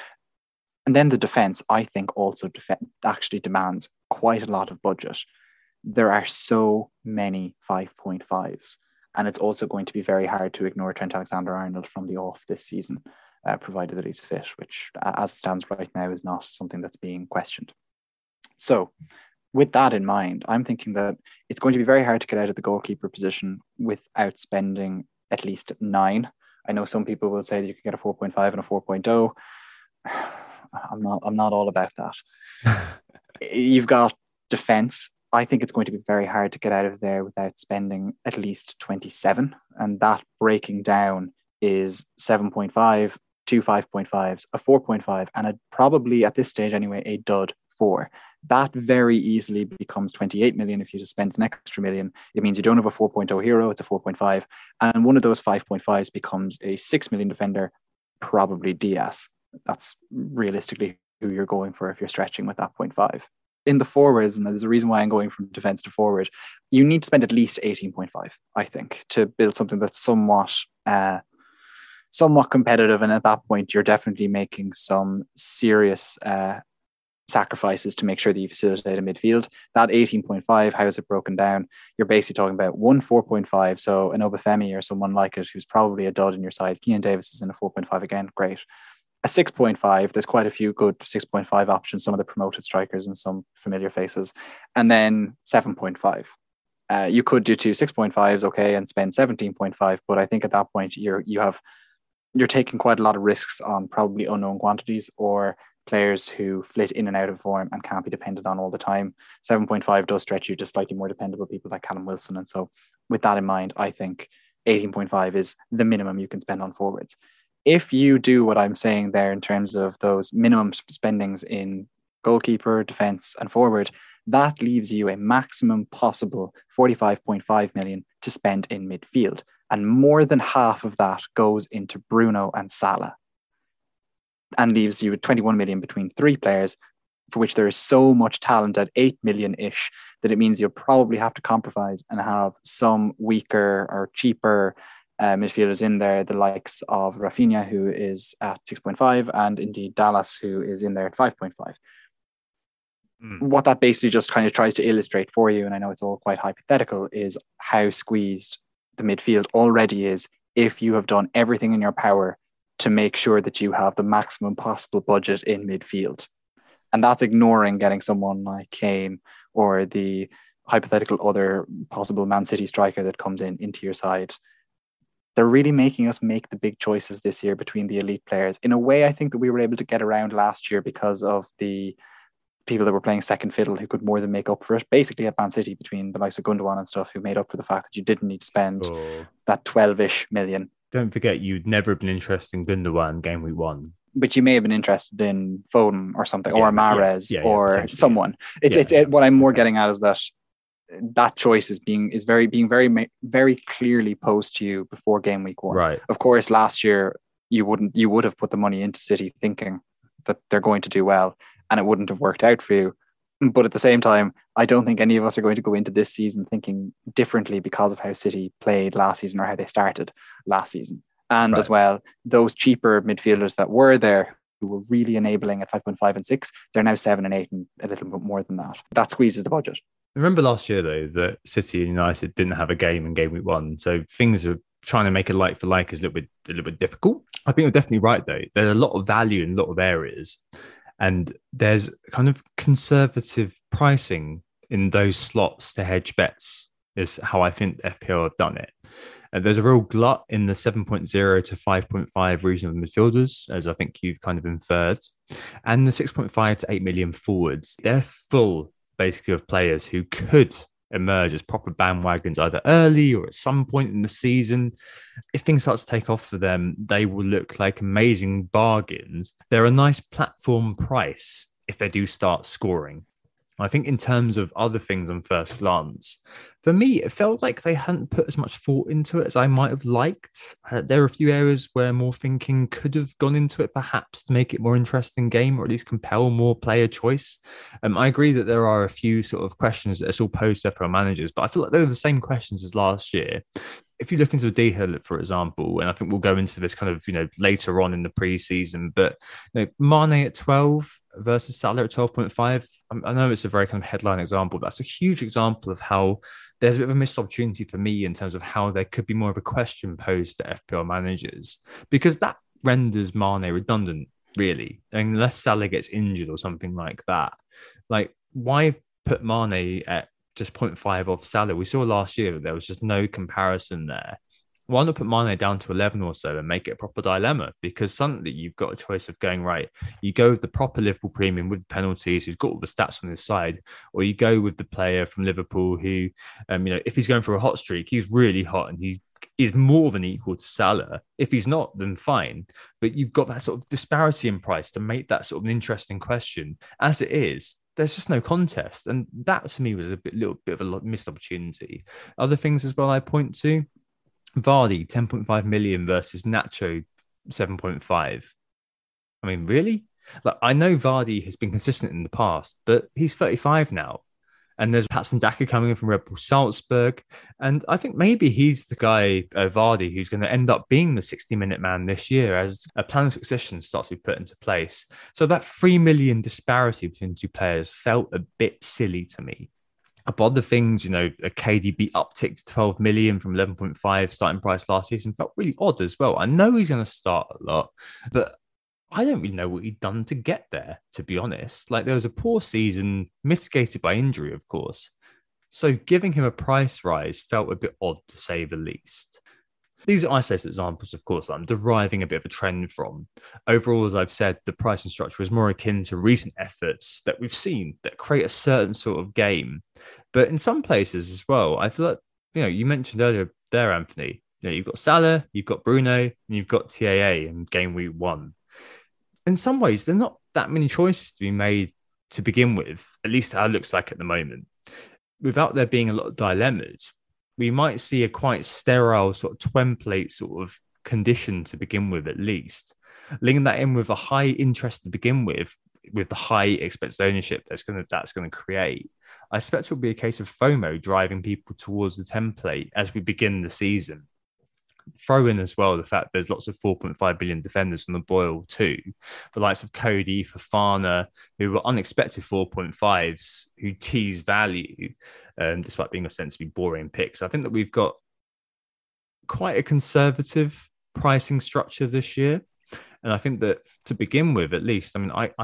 Speaker 4: And then the defense, I think, also actually demands quite a lot of budget. There are so many 5.5s. And it's also going to be very hard to ignore Trent Alexander-Arnold from the off this season, provided that he's fit, which as it stands right now is not something that's being questioned. So with that in mind, I'm thinking that it's going to be very hard to get out of the goalkeeper position without spending at least 9. I know some people will say that you can get a 4.5 and a 4.0. I'm not all about that. You've got defense. I think it's going to be very hard to get out of there without spending at least 27. And that breaking down is 7.5, 2 5.5s, a 4.5, and probably at this stage anyway, a dud 4. That very easily becomes 28 million if you just spend an extra million. It means you don't have a 4.0 hero, it's a 4.5. And one of those 5.5s becomes a 6 million defender, probably Diaz. That's realistically who you're going for if you're stretching with that 0.5. In the forwards, and there's a reason why I'm going from defense to forward, you need to spend at least 18.5, I think, to build something that's somewhat competitive. And at that point, you're definitely making some serious sacrifices to make sure that you facilitate a midfield. That 18.5, how is it broken down? You're basically talking about one 4.5, so an Obafemi or someone like it who's probably a dud in your side. Keane Davis is in a 4.5 again, great. A 6.5, there's quite a few good 6.5 options, some of the promoted strikers and some familiar faces. And then 7.5. You could do 2 6.5s, okay, and spend 17.5, but I think at that point you're taking quite a lot of risks on probably unknown quantities or players who flit in and out of form and can't be depended on all the time. 7.5 does stretch you to slightly more dependable people like Callum Wilson. And so with that in mind, I think 18.5 is the minimum you can spend on forwards. If you do what I'm saying there in terms of those minimum spendings in goalkeeper, defense, and forward, that leaves you a maximum possible 45.5 million to spend in midfield. And more than half of that goes into Bruno and Salah and leaves you with 21 million between 3 players, for which there is so much talent at 8 million-ish that it means you'll probably have to compromise and have some weaker or cheaper midfielders in there, the likes of Rafinha, who is at 6.5, and indeed Dallas, who is in there at 5.5. What that basically just kind of tries to illustrate for you, and I know it's all quite hypothetical, is how squeezed the midfield already is if you have done everything in your power to make sure that you have the maximum possible budget in midfield. And that's ignoring getting someone like Kane or the hypothetical other possible Man City striker that comes into your side. They're really making us make the big choices this year between the elite players. In a way, I think that we were able to get around last year because of the people that were playing second fiddle who could more than make up for it, basically at Man City, between the likes of Gundogan and stuff, who made up for the fact that you didn't need to spend that 12-ish million.
Speaker 3: Don't forget, you'd never have been interested in Gundogan game week 1.
Speaker 4: But you may have been interested in Foden or something, or Mahrez, or someone. It's what I'm more getting at is that choice is being very clearly posed to you before game week 1.
Speaker 3: Right.
Speaker 4: Of course, last year you would have put the money into City thinking that they're going to do well, and it wouldn't have worked out for you. But at the same time, I don't think any of us are going to go into this season thinking differently because of how City played last season or how they started last season. And as well, those cheaper midfielders that were there who were really enabling at 5.5 and 6, they're now 7 and 8 and a little bit more than that. That squeezes the budget.
Speaker 3: Remember last year, though, that City and United didn't have a game in game week 1. So things are trying to make a like for like is a little bit difficult. I think you're definitely right, though. There's a lot of value in a lot of areas. And there's kind of conservative pricing in those slots to hedge bets is how I think FPL have done it. There's a real glut in the 7.0 to 5.5 region of midfielders, as I think you've kind of inferred. And the 6.5 to 8 million forwards, they're full basically of players who could emerge as proper bandwagons either early or at some point in the season. If things start to take off for them, they will look like amazing bargains. They're a nice platform price if they do start scoring. I think in terms of other things on first glance, for me, it felt like they hadn't put as much thought into it as I might have liked. There are a few areas where more thinking could have gone into it, perhaps to make it more interesting game or at least compel more player choice. I agree that there are a few sort of questions that are still posed to FPL managers, but I feel like they're the same questions as last year. If you look into the detail, for example, and I think we'll go into this kind of, later on in the preseason, but Mane at 12 versus Salah at 12.5. I know it's a very kind of headline example, but that's a huge example of how there's a bit of a missed opportunity for me in terms of how there could be more of a question posed to FPL managers, because that renders Mane redundant, really, unless Salah gets injured or something like that. Like, why put Mane at just 0.5 off Salah? We saw last year that there was just no comparison there. Why not put Mane down to 11 or so and make it a proper dilemma? Because suddenly you've got a choice of going, right, you go with the proper Liverpool premium with penalties, who's got all the stats on his side, or you go with the player from Liverpool who, if he's going for a hot streak, he's really hot and he is more than equal to Salah. If he's not, then fine. But you've got that sort of disparity in price to make that sort of an interesting question. As it is, there's just no contest. And that to me was little bit of a missed opportunity. Other things as well I point to, Vardy, 10.5 million versus Nacho, 7.5. I mean, really? Like, I know Vardy has been consistent in the past, but he's 35 now. And there's Patson Daka coming in from Red Bull Salzburg. And I think maybe he's the guy, Vardy, who's going to end up being the 60-minute man this year as a plan of succession starts to be put into place. So that 3 million disparity between two players felt a bit silly to me. Above the things, a KDB uptick to 12 million from 11.5 starting price last season felt really odd as well. I know he's going to start a lot, but I don't really know what he'd done to get there, to be honest. Like, there was a poor season, mitigated by injury, of course. So giving him a price rise felt a bit odd, to say the least. These are isolated examples, of course, that I'm deriving a bit of a trend from. Overall, as I've said, the pricing structure is more akin to recent efforts that we've seen that create a certain sort of game. But in some places as well, I feel like, you mentioned earlier there, Anthony, you've got Salah, you've got Bruno, and you've got TAA in game week 1. In some ways, there are not that many choices to be made to begin with, at least how it looks like at the moment. Without there being a lot of dilemmas, we might see a quite sterile sort of template sort of condition to begin with, at least. Linking that in with a high interest to begin with the high expected ownership that's going to create, I expect it will be a case of FOMO driving people towards the template as we begin the season. Throw in as well the fact there's lots of 4.5 billion defenders on the boil too. The likes of Cody, Fofana, who were unexpected 4.5s, who tease value, despite being ostensibly boring picks. I think that we've got quite a conservative pricing structure this year. And I think that to begin with, at least, I mean, I'm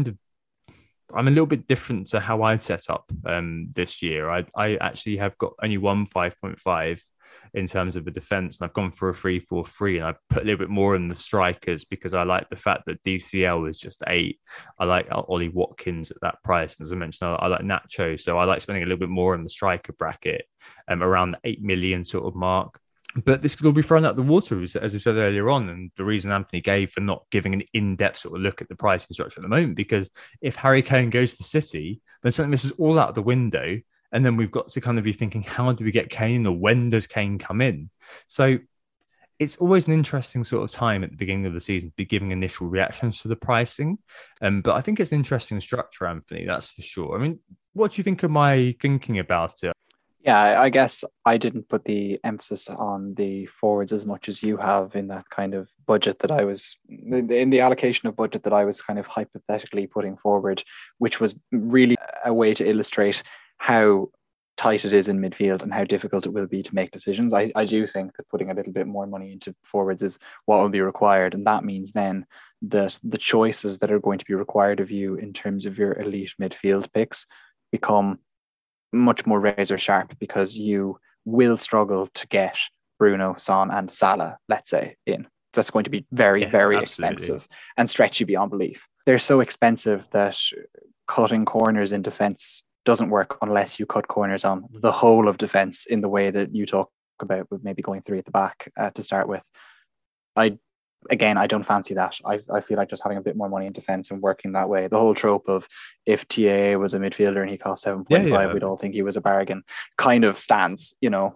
Speaker 3: a little bit different to how I've set up this year. I actually have got only one 5.5 in terms of the defense, and I've gone for a 3-4-3, and I put a little bit more in the strikers because I like the fact that DCL is just 8. I like Ollie Watkins at that price, and as I mentioned, I like Nacho, so I like spending a little bit more in the striker bracket, around the 8 million sort of mark. But this could all be thrown out the water, as I said earlier on, and the reason Anthony gave for not giving an in-depth sort of look at the pricing structure at the moment, because if Harry Kane goes to City, then something this is all out the window. And then we've got to kind of be thinking, how do we get Kane, or when does Kane come in? So it's always an interesting sort of time at the beginning of the season to be giving initial reactions to the pricing. But I think it's an interesting structure, Anthony, that's for sure. I mean, what do you think of my thinking about it?
Speaker 4: Yeah, I guess I didn't put the emphasis on the forwards as much as you have in that kind of budget that I was, in the allocation of budget that I was kind of hypothetically putting forward, which was really a way to illustrate how tight it is in midfield and how difficult it will be to make decisions. I do think that putting a little bit more money into forwards is what will be required. And that means then that the choices that are going to be required of you in terms of your elite midfield picks become much more razor sharp, because you will struggle to get Bruno, Son and Salah, let's say, in. That's going to be very expensive and stretch you beyond belief. They're so expensive that cutting corners in defence doesn't work unless you cut corners on the whole of defence in the way that you talk about, with maybe going 3 at the back to start with. I don't fancy that. I feel like just having a bit more money in defence and working that way. The whole trope of if TAA was a midfielder and he cost 7.5, we'd all think he was a bargain, kind of stands, and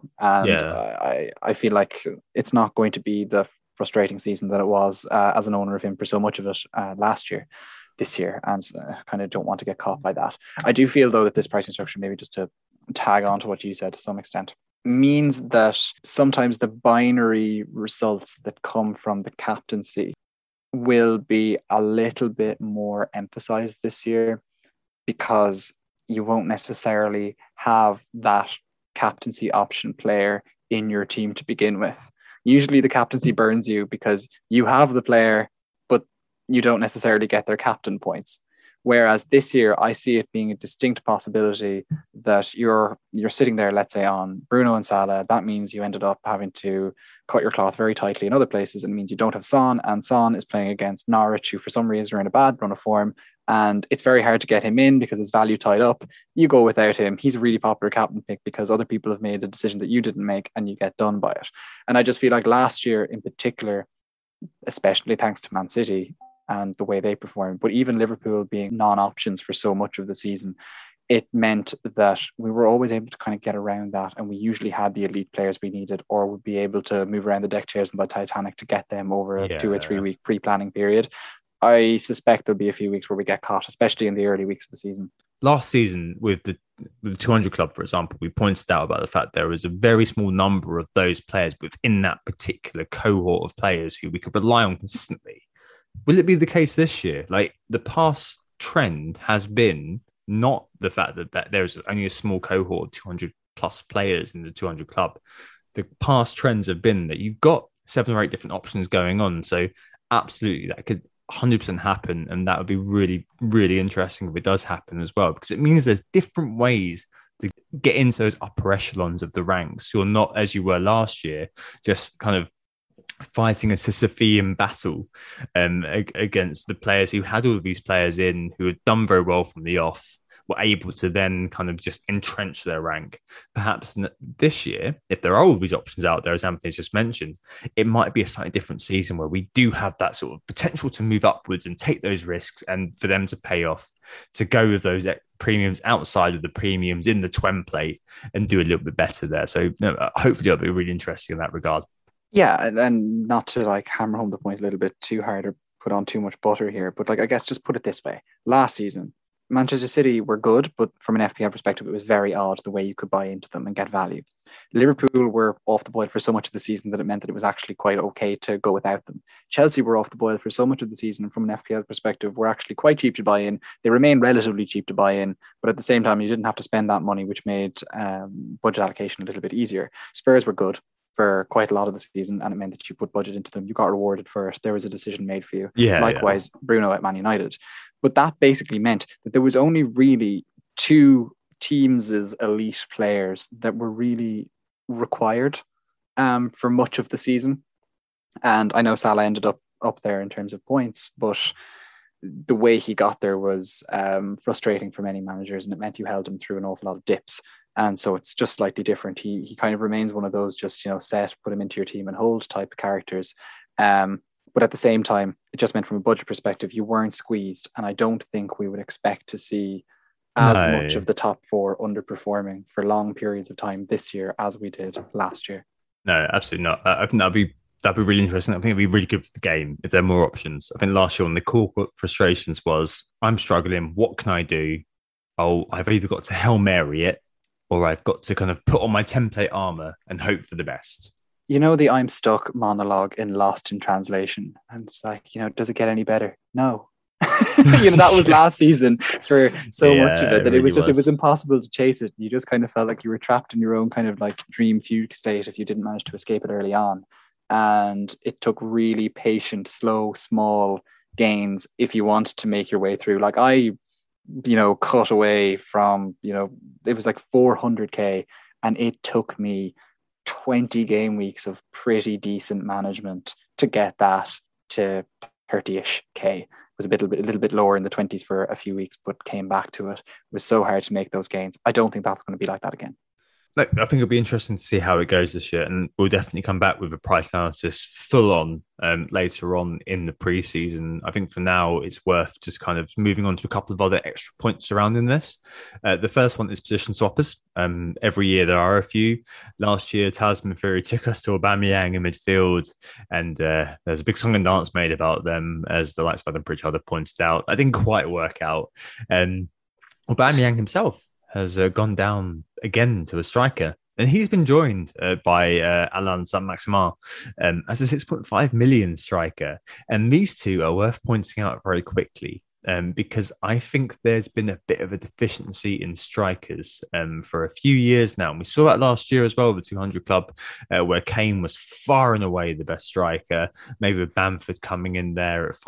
Speaker 4: I feel like it's not going to be the frustrating season that it was as an owner of him for so much of it this year, and kind of don't want to get caught by that. I do feel though that this pricing structure, maybe just to tag on to what you said to some extent, means that sometimes the binary results that come from the captaincy will be a little bit more emphasized this year, because you won't necessarily have that captaincy option player in your team to begin with. Usually the captaincy burns you because you have the player, but you don't necessarily get their captain points. Whereas this year, I see it being a distinct possibility that you're sitting there, let's say, on Bruno and Salah. That means you ended up having to cut your cloth very tightly in other places. It means you don't have Son, and Son is playing against Norwich, who for some reason are in a bad run of form, and it's very hard to get him in because his value tied up. You go without him. He's a really popular captain pick because other people have made a decision that you didn't make, and you get done by it. And I just feel like last year in particular, especially thanks to Man City and the way they performed, but even Liverpool being non-options for so much of the season, it meant that we were always able to kind of get around that, and we usually had the elite players we needed, or would be able to move around the deck chairs and the Titanic to get them over a 2 or 3 week pre-planning period. I suspect there'll be a few weeks where we get caught, especially in the early weeks of the season.
Speaker 3: Last season with the 200 Club, for example, we pointed out about the fact there was a very small number of those players within that particular cohort of players who we could rely on consistently. Will it be the case this year? Like, the past trend has been not the fact that there's only a small cohort of 200 plus players in the 200 Club. The past trends have been that you've got 7 or 8 different options going on. So absolutely, that could 100% happen. And that would be really, really interesting if it does happen as well, because it means there's different ways to get into those upper echelons of the ranks. You're not, as you were last year, just kind of fighting a Sisyphean battle against the players who had all of these players in who had done very well from the off, were able to then kind of just entrench their rank. Perhaps this year, if there are all these options out there, as Anthony's just mentioned, it might be a slightly different season where we do have that sort of potential to move upwards and take those risks, and for them to pay off, to go with those premiums outside of the premiums in the template and do a little bit better there. So hopefully it'll be really interesting in that regard.
Speaker 4: Yeah, and not to like hammer home the point a little bit too hard or put on too much butter here, but like, I guess just put it this way. Last season, Manchester City were good, but from an FPL perspective, it was very odd the way you could buy into them and get value. Liverpool were off the boil for so much of the season that it meant that it was actually quite okay to go without them. Chelsea were off the boil for so much of the season, and from an FPL perspective, were actually quite cheap to buy in. They remain relatively cheap to buy in, but at the same time, you didn't have to spend that money, which made budget allocation a little bit easier. Spurs were good for quite a lot of the season, and it meant that you put budget into them. You got rewarded for it. There was a decision made for you. Likewise, Bruno at Man United. But that basically meant that there was only really 2 teams' elite players that were really required for much of the season. And I know Salah ended up there in terms of points, but the way he got there was frustrating for many managers, and it meant you held him through an awful lot of dips. And so it's just slightly different. He kind of remains one of those just, set, put him into your team and hold type of characters. But at the same time, it just meant from a budget perspective, you weren't squeezed. And I don't think we would expect to see as much of the top 4 underperforming for long periods of time this year as we did last year.
Speaker 3: No, absolutely not. I think that'd be really interesting. I think it'd be really good for the game if there are more options. I think last year, one of the core frustrations was, I'm struggling. What can I do? I've either got to Hail Mary it, or I've got to kind of put on my template armor and hope for the best.
Speaker 4: The I'm stuck monologue in Lost in Translation. And it's like, does it get any better? No. That was last season for so much of it, that it was impossible to chase it. You just kind of felt like you were trapped in your own kind of like dream fugue state if you didn't manage to escape it early on. And it took really patient, slow, small gains if you wanted to make your way through. Like I cut away from, it was like 400k, and it took me 20 game weeks of pretty decent management to get that to 30-ish k. It was a little bit lower in the 20s for a few weeks, but came back to it. It was so hard to make those gains. I don't think that's going to be like that again.
Speaker 3: I think it'll be interesting to see how it goes this year, and we'll definitely come back with a price analysis full on later on in the preseason. I think for now it's worth just kind of moving on to a couple of other extra points surrounding this. The first one is position swappers. Every year there are a few. Last year, Tasman Fury took us to Aubameyang in midfield, and there's a big song and dance made about them, as the likes of Adam Pritchard have pointed out. I didn't quite work out. Aubameyang himself has gone down again to a striker, and he's been joined by Alain Saint-Maximin as a 6.5 million striker. And these two are worth pointing out very quickly, because I think there's been a bit of a deficiency in strikers for a few years now. And we saw that last year as well with the 200 Club, where Kane was far and away the best striker, maybe with Bamford coming in there at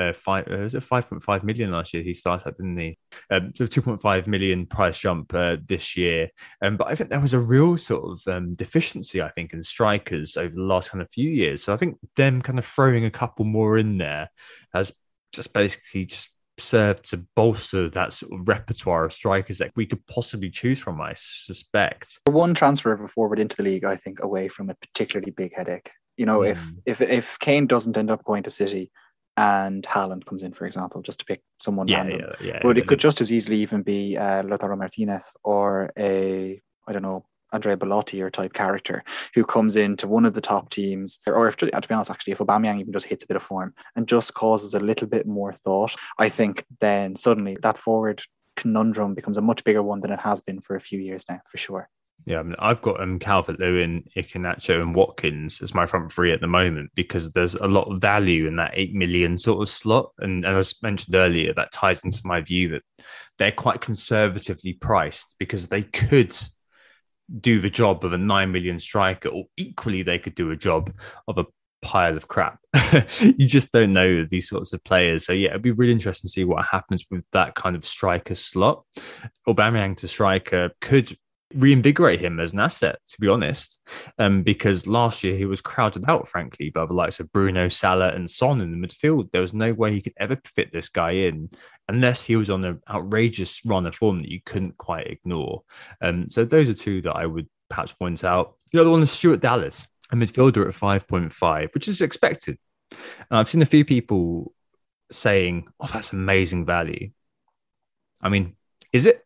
Speaker 3: 5.5 million last year. He started out, didn't he? So 2.5 million price jump this year. But I think there was a real sort of deficiency, I think, in strikers over the last kind of few years. So I think them kind of throwing a couple more in there has just basically just serve to bolster that sort of repertoire of strikers that we could possibly choose from, I suspect.
Speaker 4: One transfer of a forward into the league, I think, away from a particularly big headache. You know, if Kane doesn't end up going to City and Haaland comes in, for example, just to pick someone random, but it could just as easily even be Lautaro Martinez or I don't know, Andrea Bellotti or type character who comes into one of the top teams, or if, to be honest, actually, if Aubameyang even just hits a bit of form and just causes a little bit more thought, I think then suddenly that forward conundrum becomes a much bigger one than it has been for a few years now, for sure.
Speaker 3: Yeah, I mean, I've got Calvert-Lewin, Iheanacho and Watkins as my front three at the moment because there's a lot of value in that 8 million sort of slot. And as I mentioned earlier, that ties into my view that they're quite conservatively priced because they could do the job of a 9 million striker, or equally they could do a job of a pile of crap. You just don't know these sorts of players. So yeah, it'd be really interesting to see what happens with that kind of striker slot. Aubameyang to striker could reinvigorate him as an asset, to be honest, because last year he was crowded out, frankly, by the likes of Bruno, Salah and Son in the midfield. There was no way he could ever fit this guy in unless he was on an outrageous run of form that you couldn't quite ignore. So those are two that I would perhaps point out. The other one is Stuart Dallas, a midfielder at 5.5, which is expected. And I've seen a few people saying, oh, that's amazing value. I mean, is it?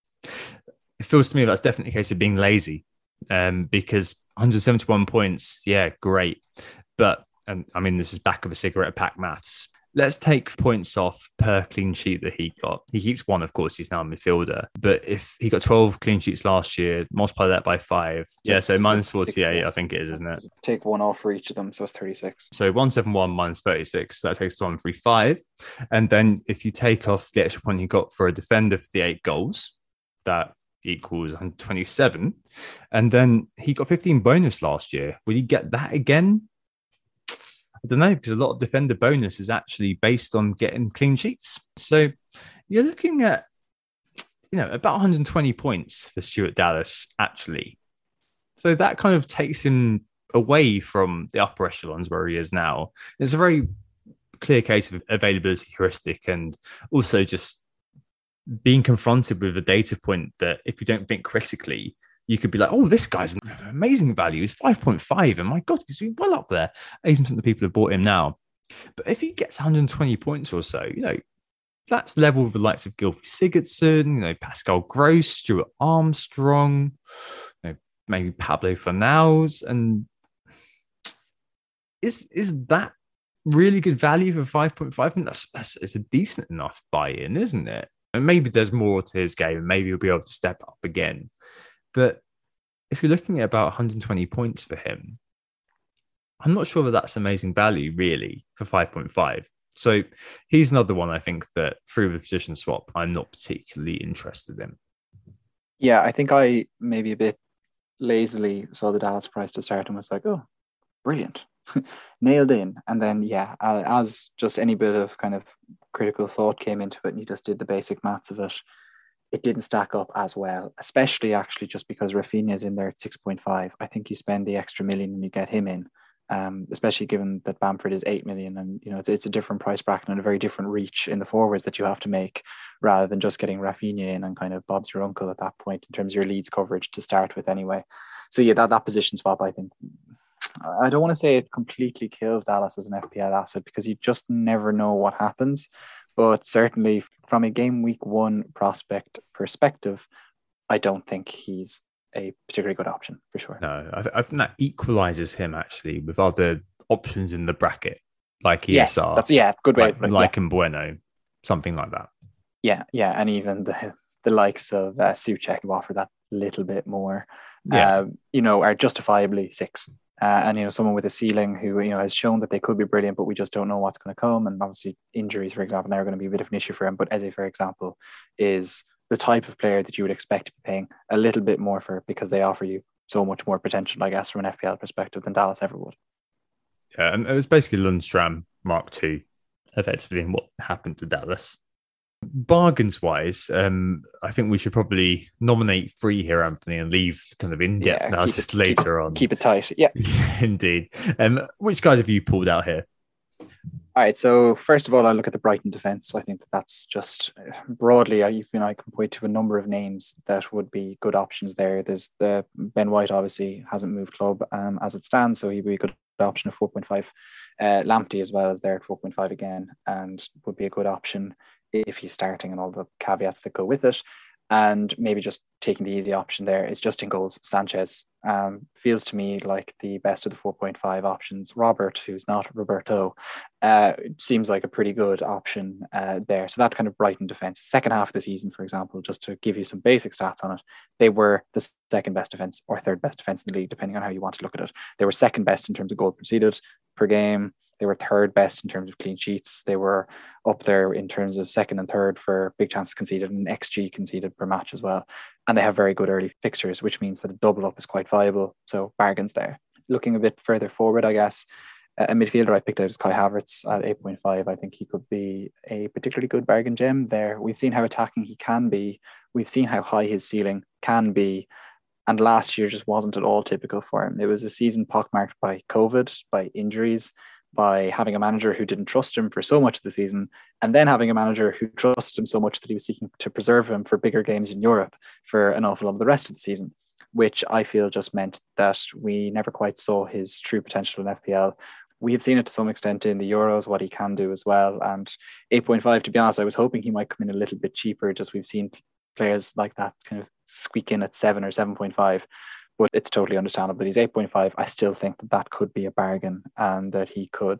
Speaker 3: It feels to me that's definitely a case of being lazy, because 171 points, yeah, great. But, I mean, this is back of a cigarette pack maths. Let's take points off per clean sheet that he got. He keeps one, of course, he's now a midfielder. But if he got 12 clean sheets last year, multiply that by 5. Yeah, so minus 48, I think it is, isn't it?
Speaker 4: Take one off for each of them, so it's 36.
Speaker 3: So 171 minus 36, that takes to 135. And then if you take off the extra point he got for a defender for the 8 goals, that equals 127. And then he got 15 bonus last year. Will he get that again? I don't know, because a lot of defender bonus is actually based on getting clean sheets. So you're looking at, about 120 points for Stuart Dallas, actually. So that kind of takes him away from the upper echelons where he is now. It's a very clear case of availability heuristic and also just being confronted with a data point that if you don't think critically, you could be like, oh, this guy's an amazing value. He's 5.5. And my God, he's well up there. 80% of the people have bought him now. But if he gets 120 points or so, that's level with the likes of Gylfi Sigurdsson, Pascal Gross, Stuart Armstrong, maybe Pablo Fornals. And is that really good value for 5.5? I mean, it's a decent enough buy-in, isn't it? And maybe there's more to his game, and maybe he'll be able to step up again. But if you're looking at about 120 points for him, I'm not sure that that's amazing value, really, for 5.5. So he's another one, I think, that through the position swap, I'm not particularly interested in.
Speaker 4: Yeah, I think I maybe a bit lazily saw the Dallas price to start and was like, oh, brilliant. Nailed in. And then, as just any bit of kind of critical thought came into it and you just did the basic maths of it, it didn't stack up as well, especially actually just because Rafinha is in there at 6.5. I think you spend the extra million and you get him in, especially given that Bamford is 8 million and, it's a different price bracket and a very different reach in the forwards that you have to make rather than just getting Rafinha in and kind of Bob's your uncle at that point in terms of your Leeds coverage to start with anyway. So yeah, that position swap, I think, I don't want to say it completely kills Dallas as an FPL asset because you just never know what happens. But certainly from a game week 1 prospect perspective, I don't think he's a particularly good option for sure.
Speaker 3: No, I think that equalizes him actually with other options in the bracket, like ESR.
Speaker 4: That's good way.
Speaker 3: Like Bueno, something like that.
Speaker 4: Yeah, and even the likes of Souček who offer that little bit more, are justifiably 6. And someone with a ceiling who has shown that they could be brilliant, but we just don't know what's going to come. And obviously injuries, for example, now are going to be a bit of an issue for him. But Eze, for example, is the type of player that you would expect to be paying a little bit more for because they offer you so much more potential, I guess, from an FPL perspective than Dallas ever would.
Speaker 3: Yeah, and it was basically Lundstram Mark II, effectively, in what happened to Dallas. Bargains wise, I think we should probably nominate 3 here, Anthony, and leave kind of in-depth analysis later on.
Speaker 4: Keep it tight. Yeah.
Speaker 3: Indeed. Which guys have you pulled out here?
Speaker 4: All right, so first of all, I look at the Brighton defence. I think that's just broadly, I can point to a number of names that would be good options there. There's the Ben White, obviously hasn't moved club as it stands, so he'd be a good option at 4.5. Lamptey as well is there at 4.5 again, and would be a good option if he's starting and all the caveats that go with it. And maybe just taking the easy option there is just in goals. Sanchez feels to me like the best of the 4.5 options. Robert, who's not Roberto, seems like a pretty good option there. So that kind of Brighton defence. Second half of the season, for example, just to give you some basic stats on it, they were the second best defence or third best defence in the league, depending on how you want to look at it. They were second best in terms of goal conceded per game. They were third best in terms of clean sheets. They were up there in terms of second and third for big chances conceded and XG conceded per match as well. And they have very good early fixtures, which means that a double up is quite viable. So bargains there. Looking a bit further forward, I guess, a midfielder I picked out is Kai Havertz at 8.5. I think he could be a particularly good bargain gem there. We've seen how attacking he can be. We've seen how high his ceiling can be. And last year just wasn't at all typical for him. It was a season pockmarked by COVID, by injuries, by having a manager who didn't trust him for so much of the season, and then having a manager who trusted him so much that he was seeking to preserve him for bigger games in Europe for an awful lot of the rest of the season, which I feel just meant that we never quite saw his true potential in FPL. We have seen it to some extent in the Euros, what he can do as well. And 8.5, to be honest, I was hoping he might come in a little bit cheaper. Just we've seen players like that kind of squeak in at 7 or 7.5. But it's totally understandable. He's 8.5. I still think that could be a bargain and that he could,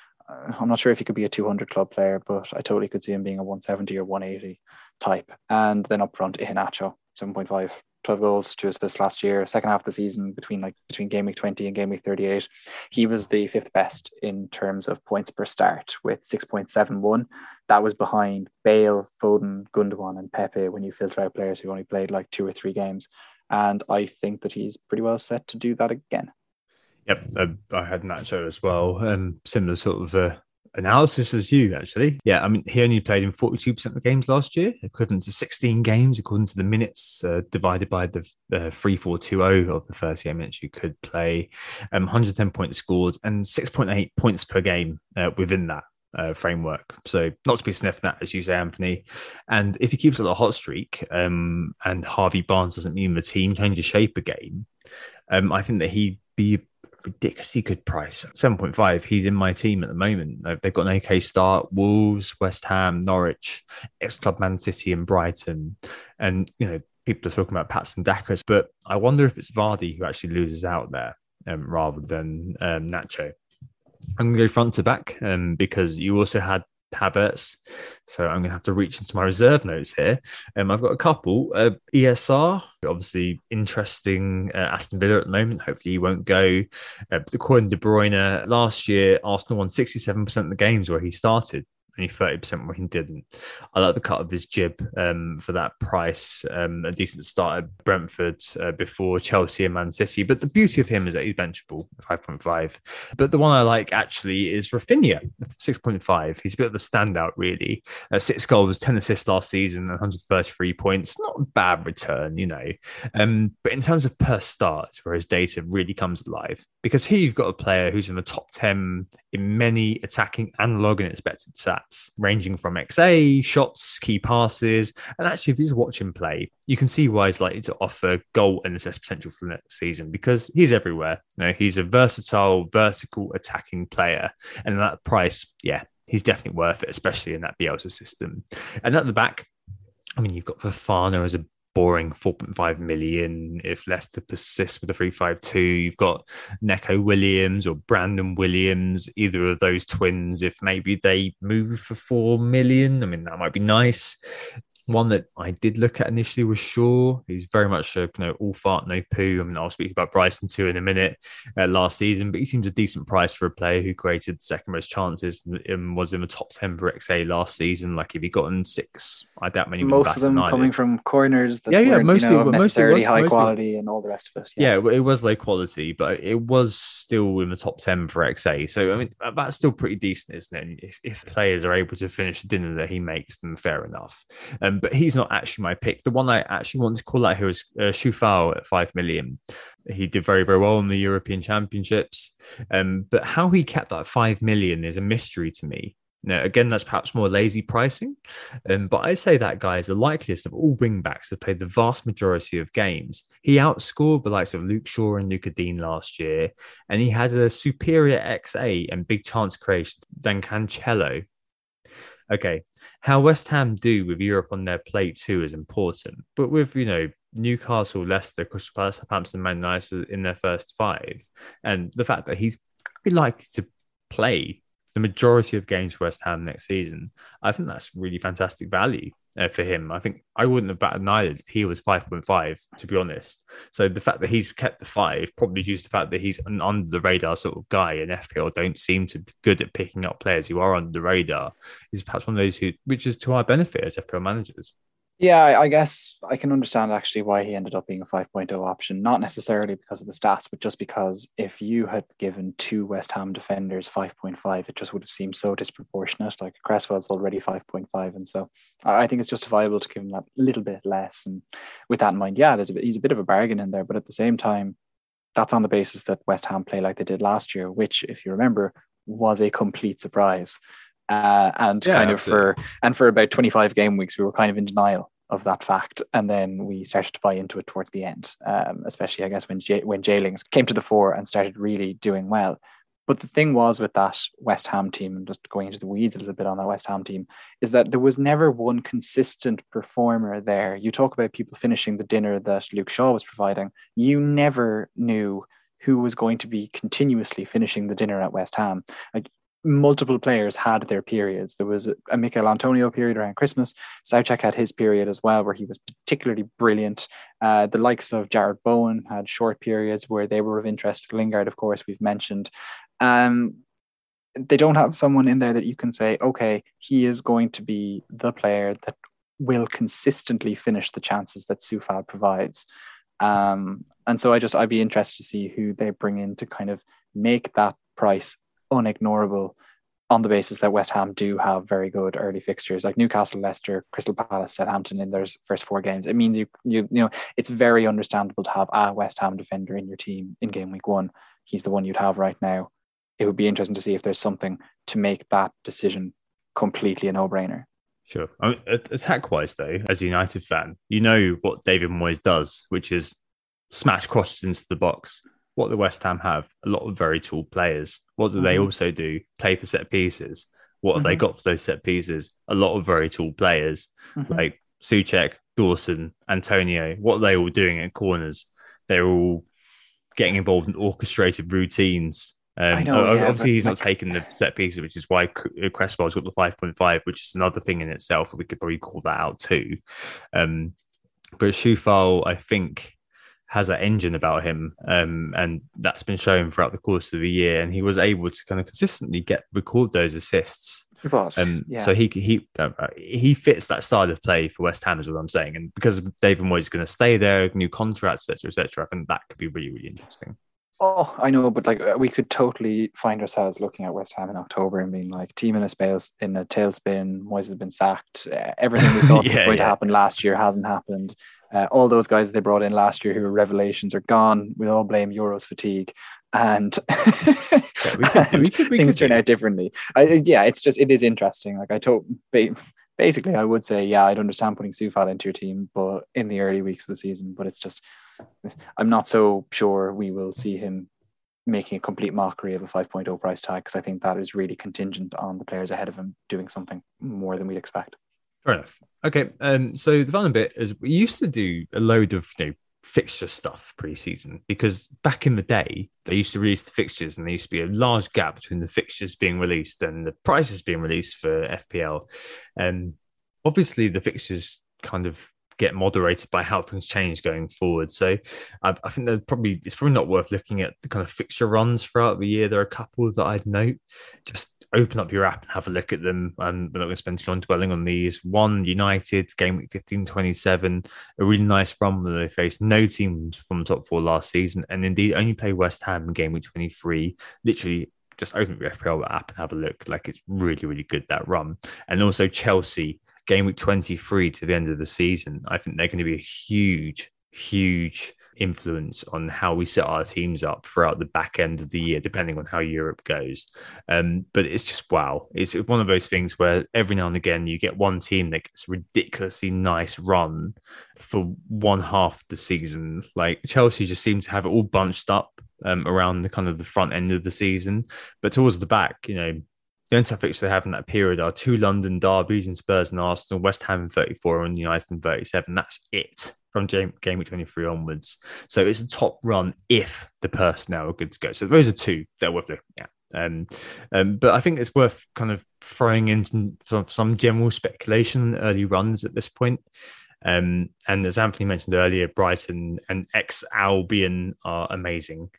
Speaker 4: I'm not sure if he could be a 200 club player, but I totally could see him being a 170 or 180 type. And then up front, Iheanacho, 7.5, 12 goals, 2 assists last year. Second half of the season, between game week 20 and game week 38, he was the 5th best in terms of points per start with 6.71. That was behind Bale, Foden, Gundogan and Pepe when you filter out players who only played like 2 or 3 games. And I think that he's pretty well set to do that again.
Speaker 3: Yep, I had Nacho as well. Similar sort of analysis as you, actually. Yeah, I mean, he only played in 42% of the games last year, equivalent to 16 games, according to the minutes divided by the 3-4-2-0 of the 38 minutes you could play. 110 points scored and 6.8 points per game within that framework. So not to be sniffed at, as you say, Anthony. And if he keeps a hot streak and Harvey Barnes doesn't mean the team changes shape again, I think that he'd be a ridiculously good price. 7.5, he's in my team at the moment. They've got an OK start: Wolves, West Ham, Norwich, ex-club Man City and Brighton. And, you know, people are talking about Patson Dackers, but I wonder if it's Vardy who actually loses out there rather than Nacho. I'm going to go front to back because you also had Havertz. So I'm going to have to reach into my reserve notes here. I've got a couple. ESR, obviously interesting Aston Villa at the moment. Hopefully he won't go. According to De Bruyne, last year, Arsenal won 67% of the games where he started. Only 30% where he didn't. I like the cut of his jib for that price. A decent start at Brentford before Chelsea and Man City. But the beauty of him is that he's benchable, 5.5. But the one I like actually is Rafinha, 6.5. He's a bit of a standout, really. 6 goals, 10 assists last season, 133 points. Not a bad return, you know. But in terms of per start, where his data really comes alive, because here you've got a player who's in the top 10 in many attacking analog and expected stats, ranging from XA, shots, key passes. And actually, if you just watch him play, you can see why he's likely to offer goal and assist potential for the next season, because he's everywhere. You know, he's a versatile, vertical attacking player. And at that price, yeah, he's definitely worth it, especially in that Bielsa system. And at the back, I mean, you've got Fofana as a boring 4.5 million if Leicester persists with the 3-5-2. You've got Neco Williams or Brandon Williams, either of those twins, if maybe they move for 4 million. I mean, that might be nice. One that I did look at initially was Shaw. He's very much all fart, no poo. I mean, I'll speak about Bryson too in a minute last season, but he seems a decent price for a player who created the second most chances and was in the top 10 for XA last season. Like if he got in 6, I doubt many.
Speaker 4: Most of them coming from corners that weren't necessarily high quality and all the rest of it.
Speaker 3: Yeah, it was low quality, but it was still in the top 10 for XA. So, I mean, that's still pretty decent, isn't it? If players are able to finish the dinner that he makes, then fair enough. But he's not actually my pick. The one I actually want to call out here is Shufal at 5 million. He did very, very well in the European Championships. But how he kept that 5 million is a mystery to me. Now, again, that's perhaps more lazy pricing, but I'd say that guy is the likeliest of all wing-backs to play the vast majority of games. He outscored the likes of Luke Shaw and Luca Dean last year, and he had a superior XA and big chance creation than Cancelo. Okay, how West Ham do with Europe on their plate too is important, but with, Newcastle, Leicester, Crystal Palace, Southampton, Man United in their first 5, and the fact that he's likely to play the majority of games for West Ham next season, I think that's really fantastic value for him. I think I wouldn't have batted an eyelid if he was 5.5, to be honest. So the fact that he's kept the 5, probably due to the fact that he's an under the radar sort of guy, and FPL don't seem to be good at picking up players who are under the radar, is perhaps one of those which is to our benefit as FPL managers.
Speaker 4: Yeah, I guess I can understand actually why he ended up being a 5.0 option, not necessarily because of the stats, but just because if you had given 2 West Ham defenders 5.5, it just would have seemed so disproportionate. Like Cresswell's already 5.5, and so I think it's justifiable to give him that little bit less. And with that in mind, yeah, he's a bit of a bargain in there, but at the same time, that's on the basis that West Ham play like they did last year, which, if you remember, was a complete surprise. For about 25 game weeks, we were kind of in denial of that fact, and then we started to buy into it towards the end, especially I guess when Jaylings came to the fore and started really doing well. But the thing was with that West Ham team, and just going into the weeds a little bit on that West Ham team, is that there was never one consistent performer there. You talk about people finishing the dinner that Luke Shaw was providing. You never knew who was going to be continuously finishing the dinner at West Ham. Like, multiple players had their periods. There was a Mikel Antonio period around Christmas. Souček had his period as well, where he was particularly brilliant. The likes of Jared Bowen had short periods where they were of interest. Lingard, of course, we've mentioned. They don't have someone in there that you can say, okay, he is going to be the player that will consistently finish the chances that Soufal provides. And so I'd be interested to see who they bring in to kind of make that price unignorable, on the basis that West Ham do have very good early fixtures like Newcastle, Leicester, Crystal Palace, Southampton in their first 4 games. It means you know it's very understandable to have a West Ham defender in your team in game week 1. He's the one you'd have right now. It would be interesting to see if there's something to make that decision completely a no-brainer.
Speaker 3: Sure. Attack-wise, though, as a United fan, you know what David Moyes does, which is smash crosses into the box. What the West Ham have, a lot of very tall players. What do they also do? Play for set pieces. What have they got for those set pieces? A lot of very tall players like Souček, Dawson, Antonio. What are they all doing at corners? They're all getting involved in orchestrated routines. Obviously, he's not taking the set pieces, which is why Cresswell's got the 5.5, which is another thing in itself. We could probably call that out too. But Shufal, I think, has that engine about him, and that's been shown throughout the course of the year, and he was able to kind of consistently record those assists.
Speaker 4: He was,
Speaker 3: so he fits that style of play for West Ham, is what I'm saying, and because David Moyes is going to stay there, new contracts, etc., I think that could be really, really interesting.
Speaker 4: Oh, I know, but like we could totally find ourselves looking at West Ham in October and being like, team in a tailspin. Moyes has been sacked. Everything we thought was going to happen last year hasn't happened. All those guys that they brought in last year who were revelations are gone. We all blame Euros fatigue, and things turn out differently. It is interesting. Like basically, I would say, I'd understand putting Soufal into your team, but in the early weeks of the season. But it's just, I'm not so sure we will see him making a complete mockery of a 5.0 price tag, because I think that is really contingent on the players ahead of him doing something more than we'd expect.
Speaker 3: Fair enough. Okay, so the final bit is we used to do a load of fixture stuff pre-season, because back in the day they used to release the fixtures and there used to be a large gap between the fixtures being released and the prices being released for FPL. Obviously the fixtures kind of get moderated by how things change going forward. So I think it's probably not worth looking at the kind of fixture runs throughout the year. There are a couple that I'd note. Just open up your app and have a look at them. And we're not going to spend too long dwelling on these. One, United, game week 15-27, a really nice run where they faced no teams from the top 4 last season, and indeed only play West Ham in game week 23. Literally just open up your FPL app and have a look. Like, it's really, really good, that run. And also Chelsea game week 23 to the end of the season, I think they're going to be a huge influence on how we set our teams up throughout the back end of the year, depending on how Europe goes. But it's just, wow. It's one of those things where every now and again you get one team that gets a ridiculously nice run for one half of the season. Like Chelsea just seems to have it all bunched up around the kind of the front end of the season. But towards the back, you know, the only tough fixtures they have in that period are 2 London derbies in Spurs and Arsenal, West Ham in 34 and United in 37. That's it from game week 23 onwards. So it's a top run if the personnel are good to go. So those are 2 that are worth looking at. But I think it's worth kind of throwing in some general speculation on early runs at this point. And as Anthony mentioned earlier, Brighton and ex-Albion are amazing.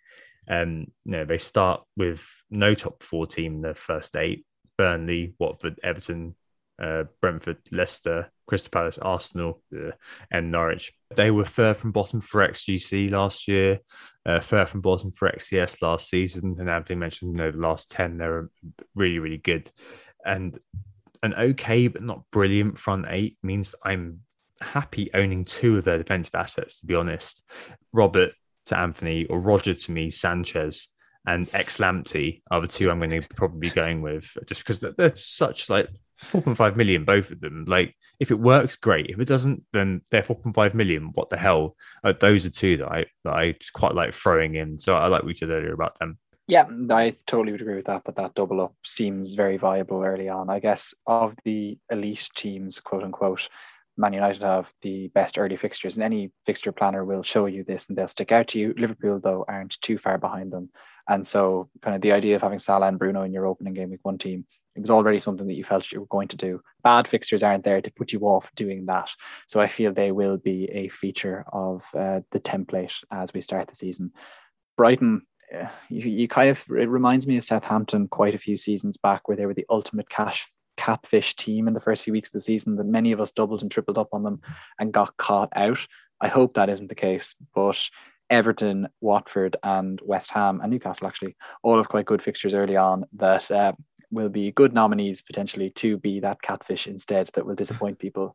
Speaker 3: They start with no top 4 team in their first 8: Burnley, Watford, Everton, Brentford, Leicester, Crystal Palace, Arsenal, and Norwich. They were third from bottom for XGC last year, third from bottom for XCS last season. And Anthony mentioned, the last 10, they're really, really good. And an okay but not brilliant front 8 means I'm happy owning 2 of their defensive assets, to be honest. Robert to Anthony, or Roger to me, Sanchez, and ex-Lamptey are the 2 I'm going to probably be going with, just because they're such 4.5 million, both of them. Like, if it works, great. If it doesn't, then they're 4.5 million. What the hell? Those are 2 that I just quite like throwing in. So I like what you said earlier about them.
Speaker 4: Yeah, I totally would agree with that double up seems very viable early on. I guess of the elite teams, quote unquote, Man United have the best early fixtures, and any fixture planner will show you this and they'll stick out to you. Liverpool, though, aren't too far behind them. And so kind of the idea of having Salah and Bruno in your opening game week 1 team, it was already something that you felt you were going to do. Bad fixtures aren't there to put you off doing that. So I feel they will be a feature of the template as we start the season. Brighton, you kind of, it reminds me of Southampton quite a few seasons back, where they were the ultimate catfish team in the first few weeks of the season, that many of us doubled and tripled up on them and got caught out. I hope that isn't the case, but Everton, Watford and West Ham and Newcastle actually all have quite good fixtures early on that will be good nominees potentially to be that catfish instead that will disappoint people.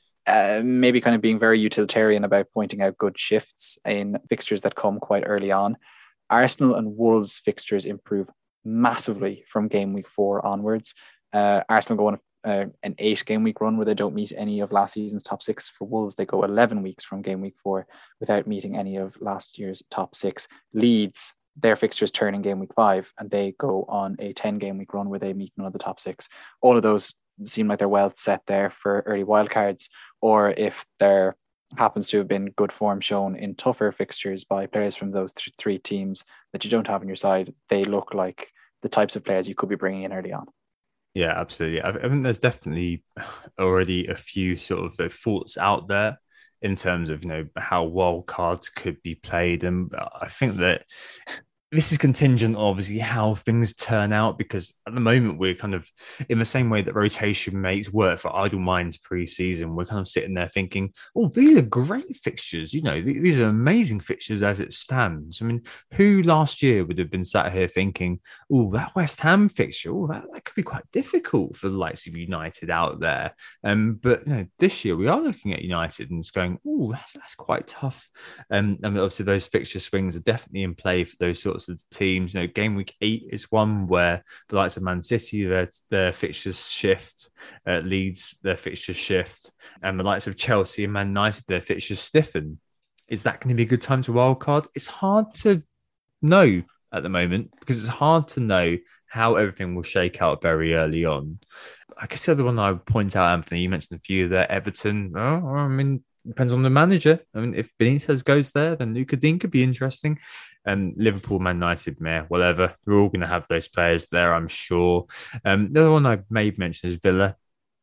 Speaker 4: Maybe kind of being very utilitarian about pointing out good shifts in fixtures that come quite early on. Arsenal and Wolves fixtures improve massively from game week 4 onwards. Arsenal go on an 8-game week run where they don't meet any of last season's top 6. For Wolves, they go 11 weeks from game week 4 without meeting any of last year's top 6. Leeds, their fixtures turn in game week 5 and they go on a 10-game week run where they meet none of the top 6. All of those seem like they're well set there for early wildcards, or if there happens to have been good form shown in tougher fixtures by players from those 3 teams that you don't have on your side, they look like the types of players you could be bringing in early on.
Speaker 3: Yeah, absolutely. I think there's definitely already a few sort of thoughts out there in terms of, how wild cards could be played. And I think that this is contingent, obviously, how things turn out, because at the moment we're kind of in the same way that rotation makes work for idle minds pre-season. We're kind of sitting there thinking, oh, these are great fixtures. These are amazing fixtures as it stands. I mean, who last year would have been sat here thinking, oh, that West Ham fixture, that could be quite difficult for the likes of United out there. But this year we are looking at United and just going, oh, that's quite tough. I mean, obviously those fixture swings are definitely in play for those sorts of teams. Game week 8 is one where the likes of Man City, their fixtures shift, Leeds, their fixtures shift, and the likes of Chelsea and Man United, their fixtures stiffen. Is that going to be a good time to wildcard? It's hard to know at the moment, because it's hard to know how everything will shake out very early on. I guess the other one I would point out, Anthony, you mentioned a few there. Everton, depends on the manager. I mean, if Benitez goes there, then Luka Dean could be interesting. And Liverpool, Man United, whatever. We're all going to have those players there, I'm sure. The other one I may mention is Villa.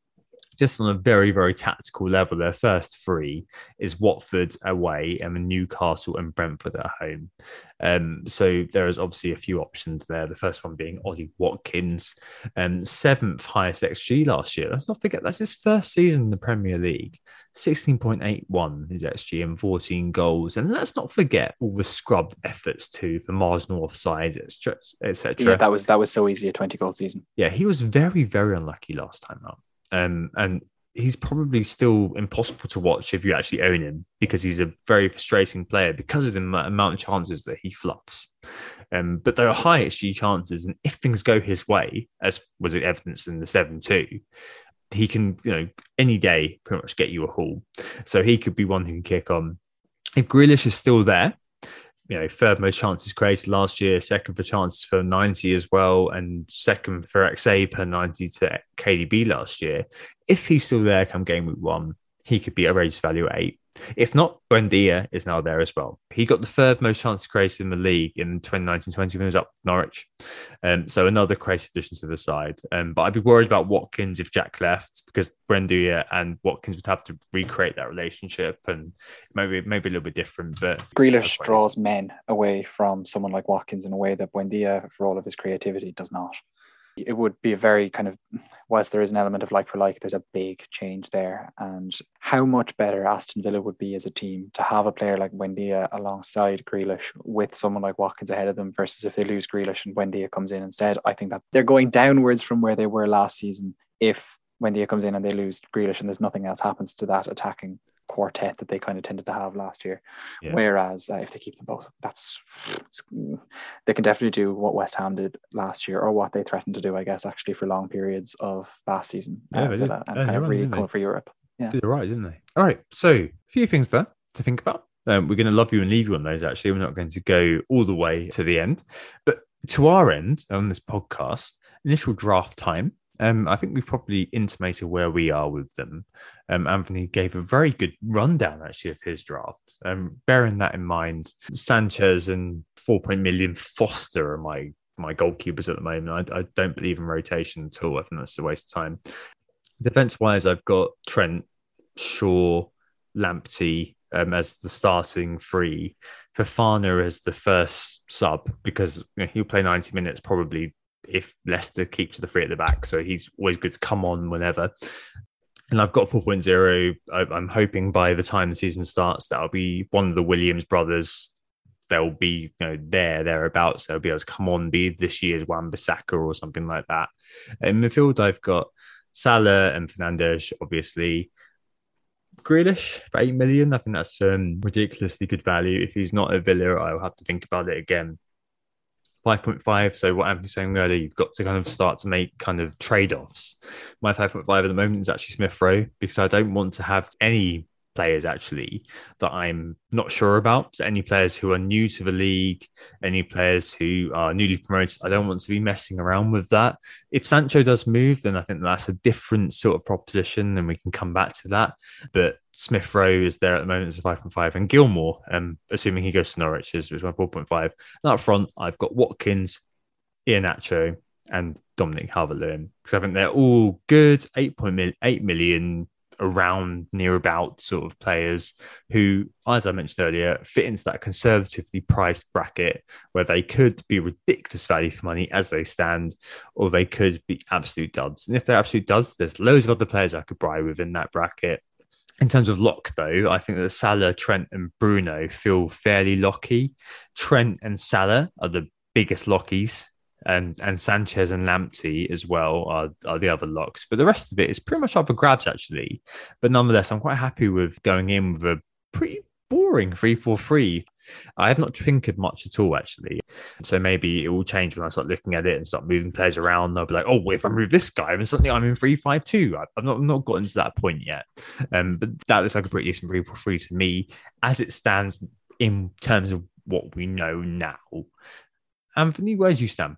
Speaker 3: Just on a very, very tactical level, their first 3 is Watford away and Newcastle and Brentford at home. So there is obviously a few options there. The first one being Ollie Watkins, 7th highest XG last year. Let's not forget, that's his first season in the Premier League. 16.81 is XG and 14 goals. And let's not forget all the scrubbed efforts too for marginal offside, etc.
Speaker 4: Yeah, that was so easy, a 20-goal season.
Speaker 3: Yeah, he was very, very unlucky last time out. And he's probably still impossible to watch if you actually own him, because he's a very frustrating player because of the amount of chances that he fluffs. But there are high XG chances, and if things go his way, as was evidenced in the 7-2, he can, any day pretty much get you a haul. So he could be one who can kick on. If Grealish is still there, third most chances created last year, second for chances per 90 as well, and second for XA per 90 to KDB last year. If he's still there come game week 1, he could be a raised value at 8. If not, Buendia is now there as well. He got the third most chances created in the league in 2019-20 when he was up with Norwich. So another creative addition to the side. But I'd be worried about Watkins if Jack left, because Buendia and Watkins would have to recreate that relationship, and maybe a little bit different. But
Speaker 4: Grealish draws men away from someone like Watkins in a way that Buendia, for all of his creativity, does not. It would be a very kind of, whilst there is an element of like for like, there's a big change there. And how much better Aston Villa would be as a team to have a player like Buendia alongside Grealish with someone like Watkins ahead of them, versus if they lose Grealish and Buendia comes in instead. I think that they're going downwards from where they were last season if Buendia comes in and they lose Grealish and there's nothing else happens to that attacking quartet that they kind of tended to have last year. Yeah. Whereas if they keep them both, they can definitely do what West Ham did last year, or what they threatened to do, I guess, actually for long periods of last season. And kind of really going for Europe. Yeah,
Speaker 3: did it right, didn't they? All right, so a few things there to think about. We're going to love you and leave you on those. Actually, we're not going to go all the way to the end, but to our end on this podcast, initial draft time. I think we've probably intimated where we are with them. Anthony gave a very good rundown, actually, of his draft. Bearing that in mind, Sanchez and 4 million Foster are my goalkeepers at the moment. I don't believe in rotation at all. I think that's a waste of time. Defense-wise, I've got Trent, Shaw, Lamptey as the starting 3. Fofana as the first sub, because he'll play 90 minutes probably if Leicester keep to the 3 at the back. So he's always good to come on whenever. And I've got 4.0. I'm hoping by the time the season starts, that'll be one of the Williams brothers. They'll be thereabouts. They'll be able to come on, be this year's Wan-Bissaka or something like that. In midfield, I've got Salah and Fernandes, obviously. Grealish for 8 million. I think that's ridiculously good value. If he's not at Villa, I'll have to think about it again. 5.5. So what Anthony was saying earlier, you've got to kind of start to make kind of trade-offs. My 5.5 at the moment is actually Smith Rowe, because I don't want to have any players actually that I'm not sure about. So any players who are new to the league, any players who are newly promoted, I don't want to be messing around with that. If Sancho does move, then I think that's a different sort of proposition, and we can come back to that. But Smith Rowe is there at the moment as a 5.5, and Gilmore, assuming he goes to Norwich, is my 4.5. And up front, I've got Watkins, Iheanacho, and Dominic Calvert-Lewin, because I think they're all good 8 million around near about sort of players who, as I mentioned earlier, fit into that conservatively priced bracket where they could be ridiculous value for money as they stand, or they could be absolute duds. And if they're absolute duds, there's loads of other players I could buy within that bracket. In terms of lock, though, I think that Salah, Trent and Bruno feel fairly locky. Trent and Salah are the biggest lockies, and Sanchez and Lamptey as well are the other locks. But the rest of it is pretty much up for grabs, actually. But nonetheless, I'm quite happy with going in with a pretty boring 3-4-3. I have not tinkered much at all, actually. So maybe it will change when I start looking at it and start moving players around. I'll be like, oh, if I move this guy, then suddenly I'm in 3-5-2. I've not gotten to that point yet. But that looks like a pretty decent 3-4-3 to me, as it stands in terms of what we know now. Anthony, where do you stand?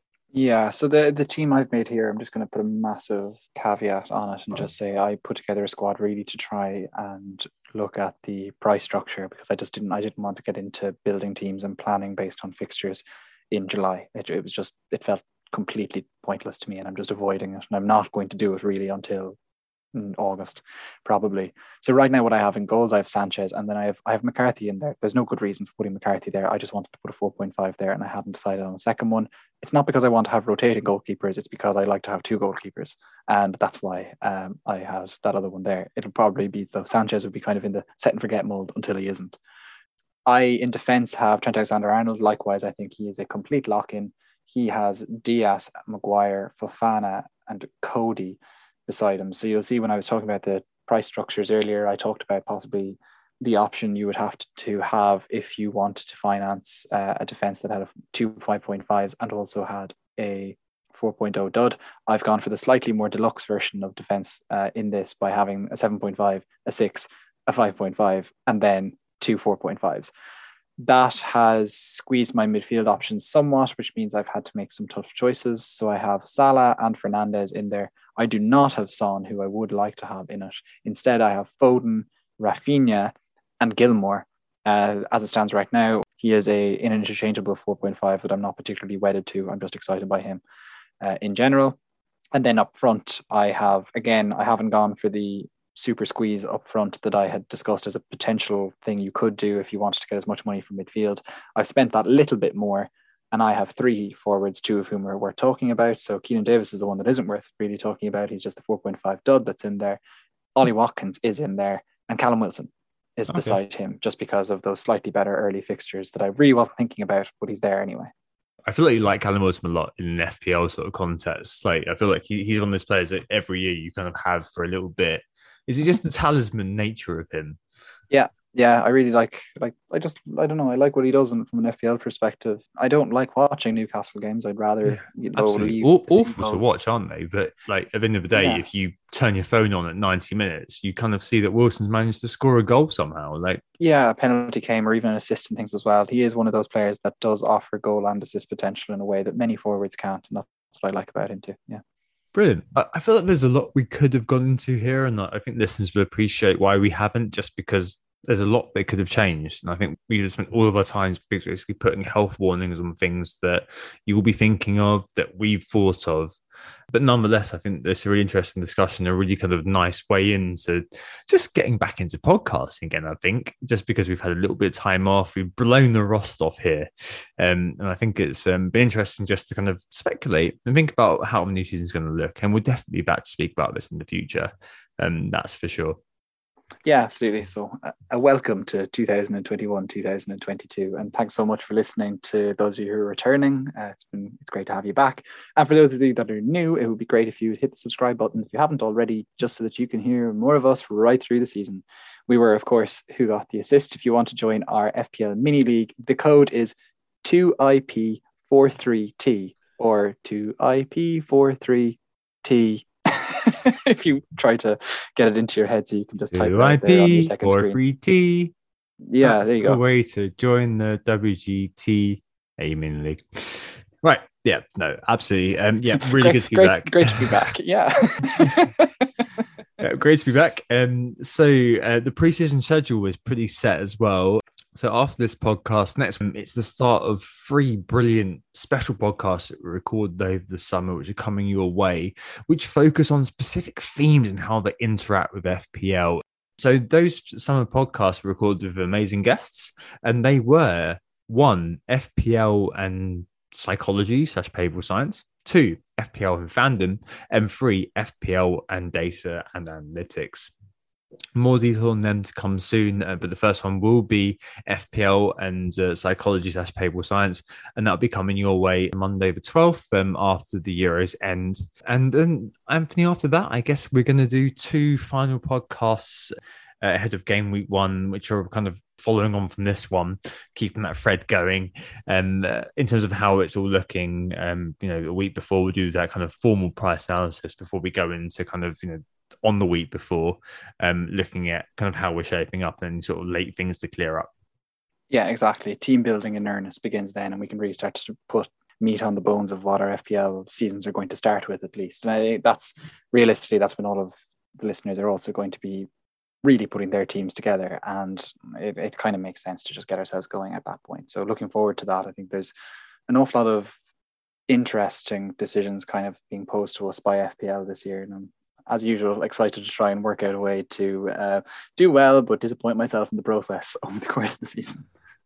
Speaker 4: Yeah, so the team I've made here, I'm just going to put a massive caveat on it and just say I put together a squad really to try and look at the price structure, because I didn't want to get into building teams and planning based on fixtures in July. It felt completely pointless to me, and I'm just avoiding it, and I'm not going to do it really until August probably. So right now what I have in goals, I have Sanchez, and then I have McCarthy in there. There's no good reason for putting McCarthy there. I just wanted to put a 4.5 there, and I hadn't decided on a second one. It's not because I want to have rotating goalkeepers, it's because I like to have 2 goalkeepers, and that's why I had that other one there. It'll probably be, though, Sanchez would be kind of in the set and forget mold until he isn't. I in defence have Trent Alexander-Arnold. Likewise, I think he is a complete lock-in. He has Diaz, Maguire, Fofana and Cody beside him. So you'll see when I was talking about the price structures earlier, I talked about possibly the option you would have to have if you wanted to finance a defense that had two 5.5s and also had a 4.0 dud. I've gone for the slightly more deluxe version of defense in this by having a 7.5, a 6, a 5.5, and then two 4.5s. That has squeezed my midfield options somewhat, which means I've had to make some tough choices. So I have Salah and Fernandes in there. I do not have Son, who I would like to have in it. Instead, I have Foden, Rafinha, and Gilmore. As it stands right now, he is an interchangeable 4.5 that I'm not particularly wedded to. I'm just excited by him in general. And then up front, I haven't gone for the super squeeze up front that I had discussed as a potential thing you could do if you wanted to get as much money from midfield. I've spent that little bit more, and I have three forwards, two of whom are worth talking about. So Keenan Davis is the one that isn't worth really talking about. He's just the 4.5 dud that's in there. Ollie Watkins is in there, and Callum Wilson is beside him, just because of those slightly better early fixtures that I really wasn't thinking about, but he's there anyway.
Speaker 3: I feel like you like Callum Wilson a lot in an FPL sort of context. Like, I feel like he's one of those players that every year you kind of have for a little bit. Is it just the talisman nature of him? Yeah, I really like I don't know, I like what he does from an FPL perspective. I don't like watching Newcastle games. I'd rather leave awful to watch, aren't they? But like at the end of the day, if you turn your phone on at 90 minutes, you kind of see that Wilson's managed to score a goal somehow. Like, a
Speaker 4: penalty came, or even an assist and things as well. He is one of those players that does offer goal and assist potential in a way that many forwards can't, and that's what I like about him too. Yeah.
Speaker 3: Brilliant. I feel like there's a lot we could have gone into here, and I think listeners will appreciate why we haven't, just because there's a lot that could have changed. And I think we just spent all of our time basically putting health warnings on things that you will be thinking of, that we've thought of. But nonetheless, I think there's a really interesting discussion, a really kind of nice way into just getting back into podcasting again, I think, just because we've had a little bit of time off. We've blown the rust off here. And I think it's been interesting just to kind of speculate and think about how the new season is going to look. And we'll definitely be back to speak about this in the future. That's for sure.
Speaker 4: Yeah, absolutely. So a welcome to 2021, 2022. And thanks so much for listening to those of you who are returning. It's great to have you back. And for those of you that are new, it would be great if you would hit the subscribe button if you haven't already, just so that you can hear more of us right through the season. We were, of course, Who Got the Assist. If you want to join our FPL mini league, the code is 2IP43T or 2IP43T. If you try to get it into your head, so you can just type it out there on your second screen.
Speaker 3: Free T.
Speaker 4: Yeah, there you go.
Speaker 3: The way to join the WGT Mini League. Right. Yeah. No. Absolutely. Really good to be back.
Speaker 4: Great to be back. Yeah.
Speaker 3: Great to be back. So the preseason schedule was pretty set as well. So after this podcast, next one, it's the start of 3 brilliant special podcasts that we recorded over the summer, which are coming your way, which focus on specific themes and how they interact with FPL. So those summer podcasts were recorded with amazing guests, and they were 1, FPL and psychology / behavioral science, 2, FPL and fandom, and 3, FPL and data and analytics. More detail on them to come soon, but the first one will be FPL and psychology / behavioral science, and that'll be coming your way Monday the 12th after the Euros end. And then, Anthony, after that, I guess we're going to do 2 final podcasts ahead of game week 1, which are kind of following on from this one, keeping that thread going. And in terms of how it's all looking, a week before we do that kind of formal price analysis before we go into kind of, on the week before, looking at kind of how we're shaping up and sort of late things to clear up.
Speaker 4: Yeah, exactly. Team building in earnest begins then, and we can really start to put meat on the bones of what our FPL seasons are going to start with, at least. And I think that's when all of the listeners are also going to be really putting their teams together, and it kind of makes sense to just get ourselves going at that point. So looking forward to that. I think there's an awful lot of interesting decisions kind of being posed to us by FPL this year, and I'm, as usual, excited to try and work out a way to do well, but disappoint myself in the process over the course of the season.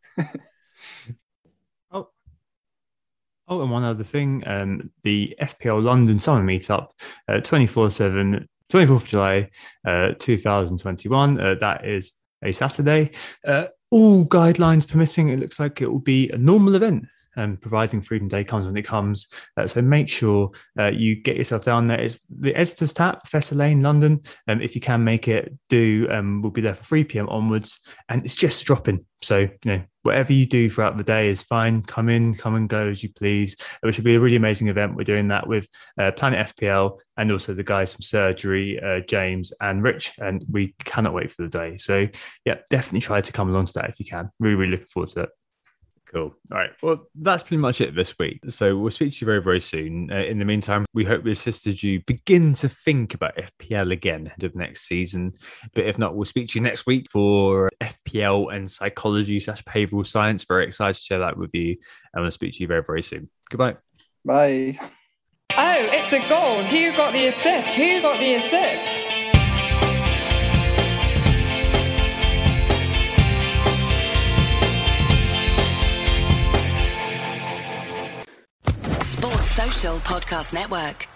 Speaker 3: And one other thing, the FPL London Summer Meetup, 24/7, 24th of July, 2021. That is a Saturday. All guidelines permitting, it looks like it will be a normal event. and providing Freedom Day comes when it comes. So make sure you get yourself down there. It's the Editors Tap, Professor Lane, London. If you can make it, do. We'll be there for 3 p.m. onwards, and it's just dropping. So, whatever you do throughout the day is fine. Come and go as you please. It should be a really amazing event. We're doing that with Planet FPL and also the guys from Surgery, James and Rich, and we cannot wait for the day. So, yeah, definitely try to come along to that if you can. Really, really looking forward to it. Cool. All right. Well, that's pretty much it this week. So we'll speak to you very, very soon. In the meantime, we hope we assisted you begin to think about FPL again ahead of next season. But if not, we'll speak to you next week for FPL and psychology / behavioral science. Very excited to share that with you. And we'll speak to you very, very soon. Goodbye.
Speaker 4: Bye.
Speaker 2: Oh, it's a goal. Who got the assist? Who got the assist?
Speaker 6: Sports Social Podcast Network.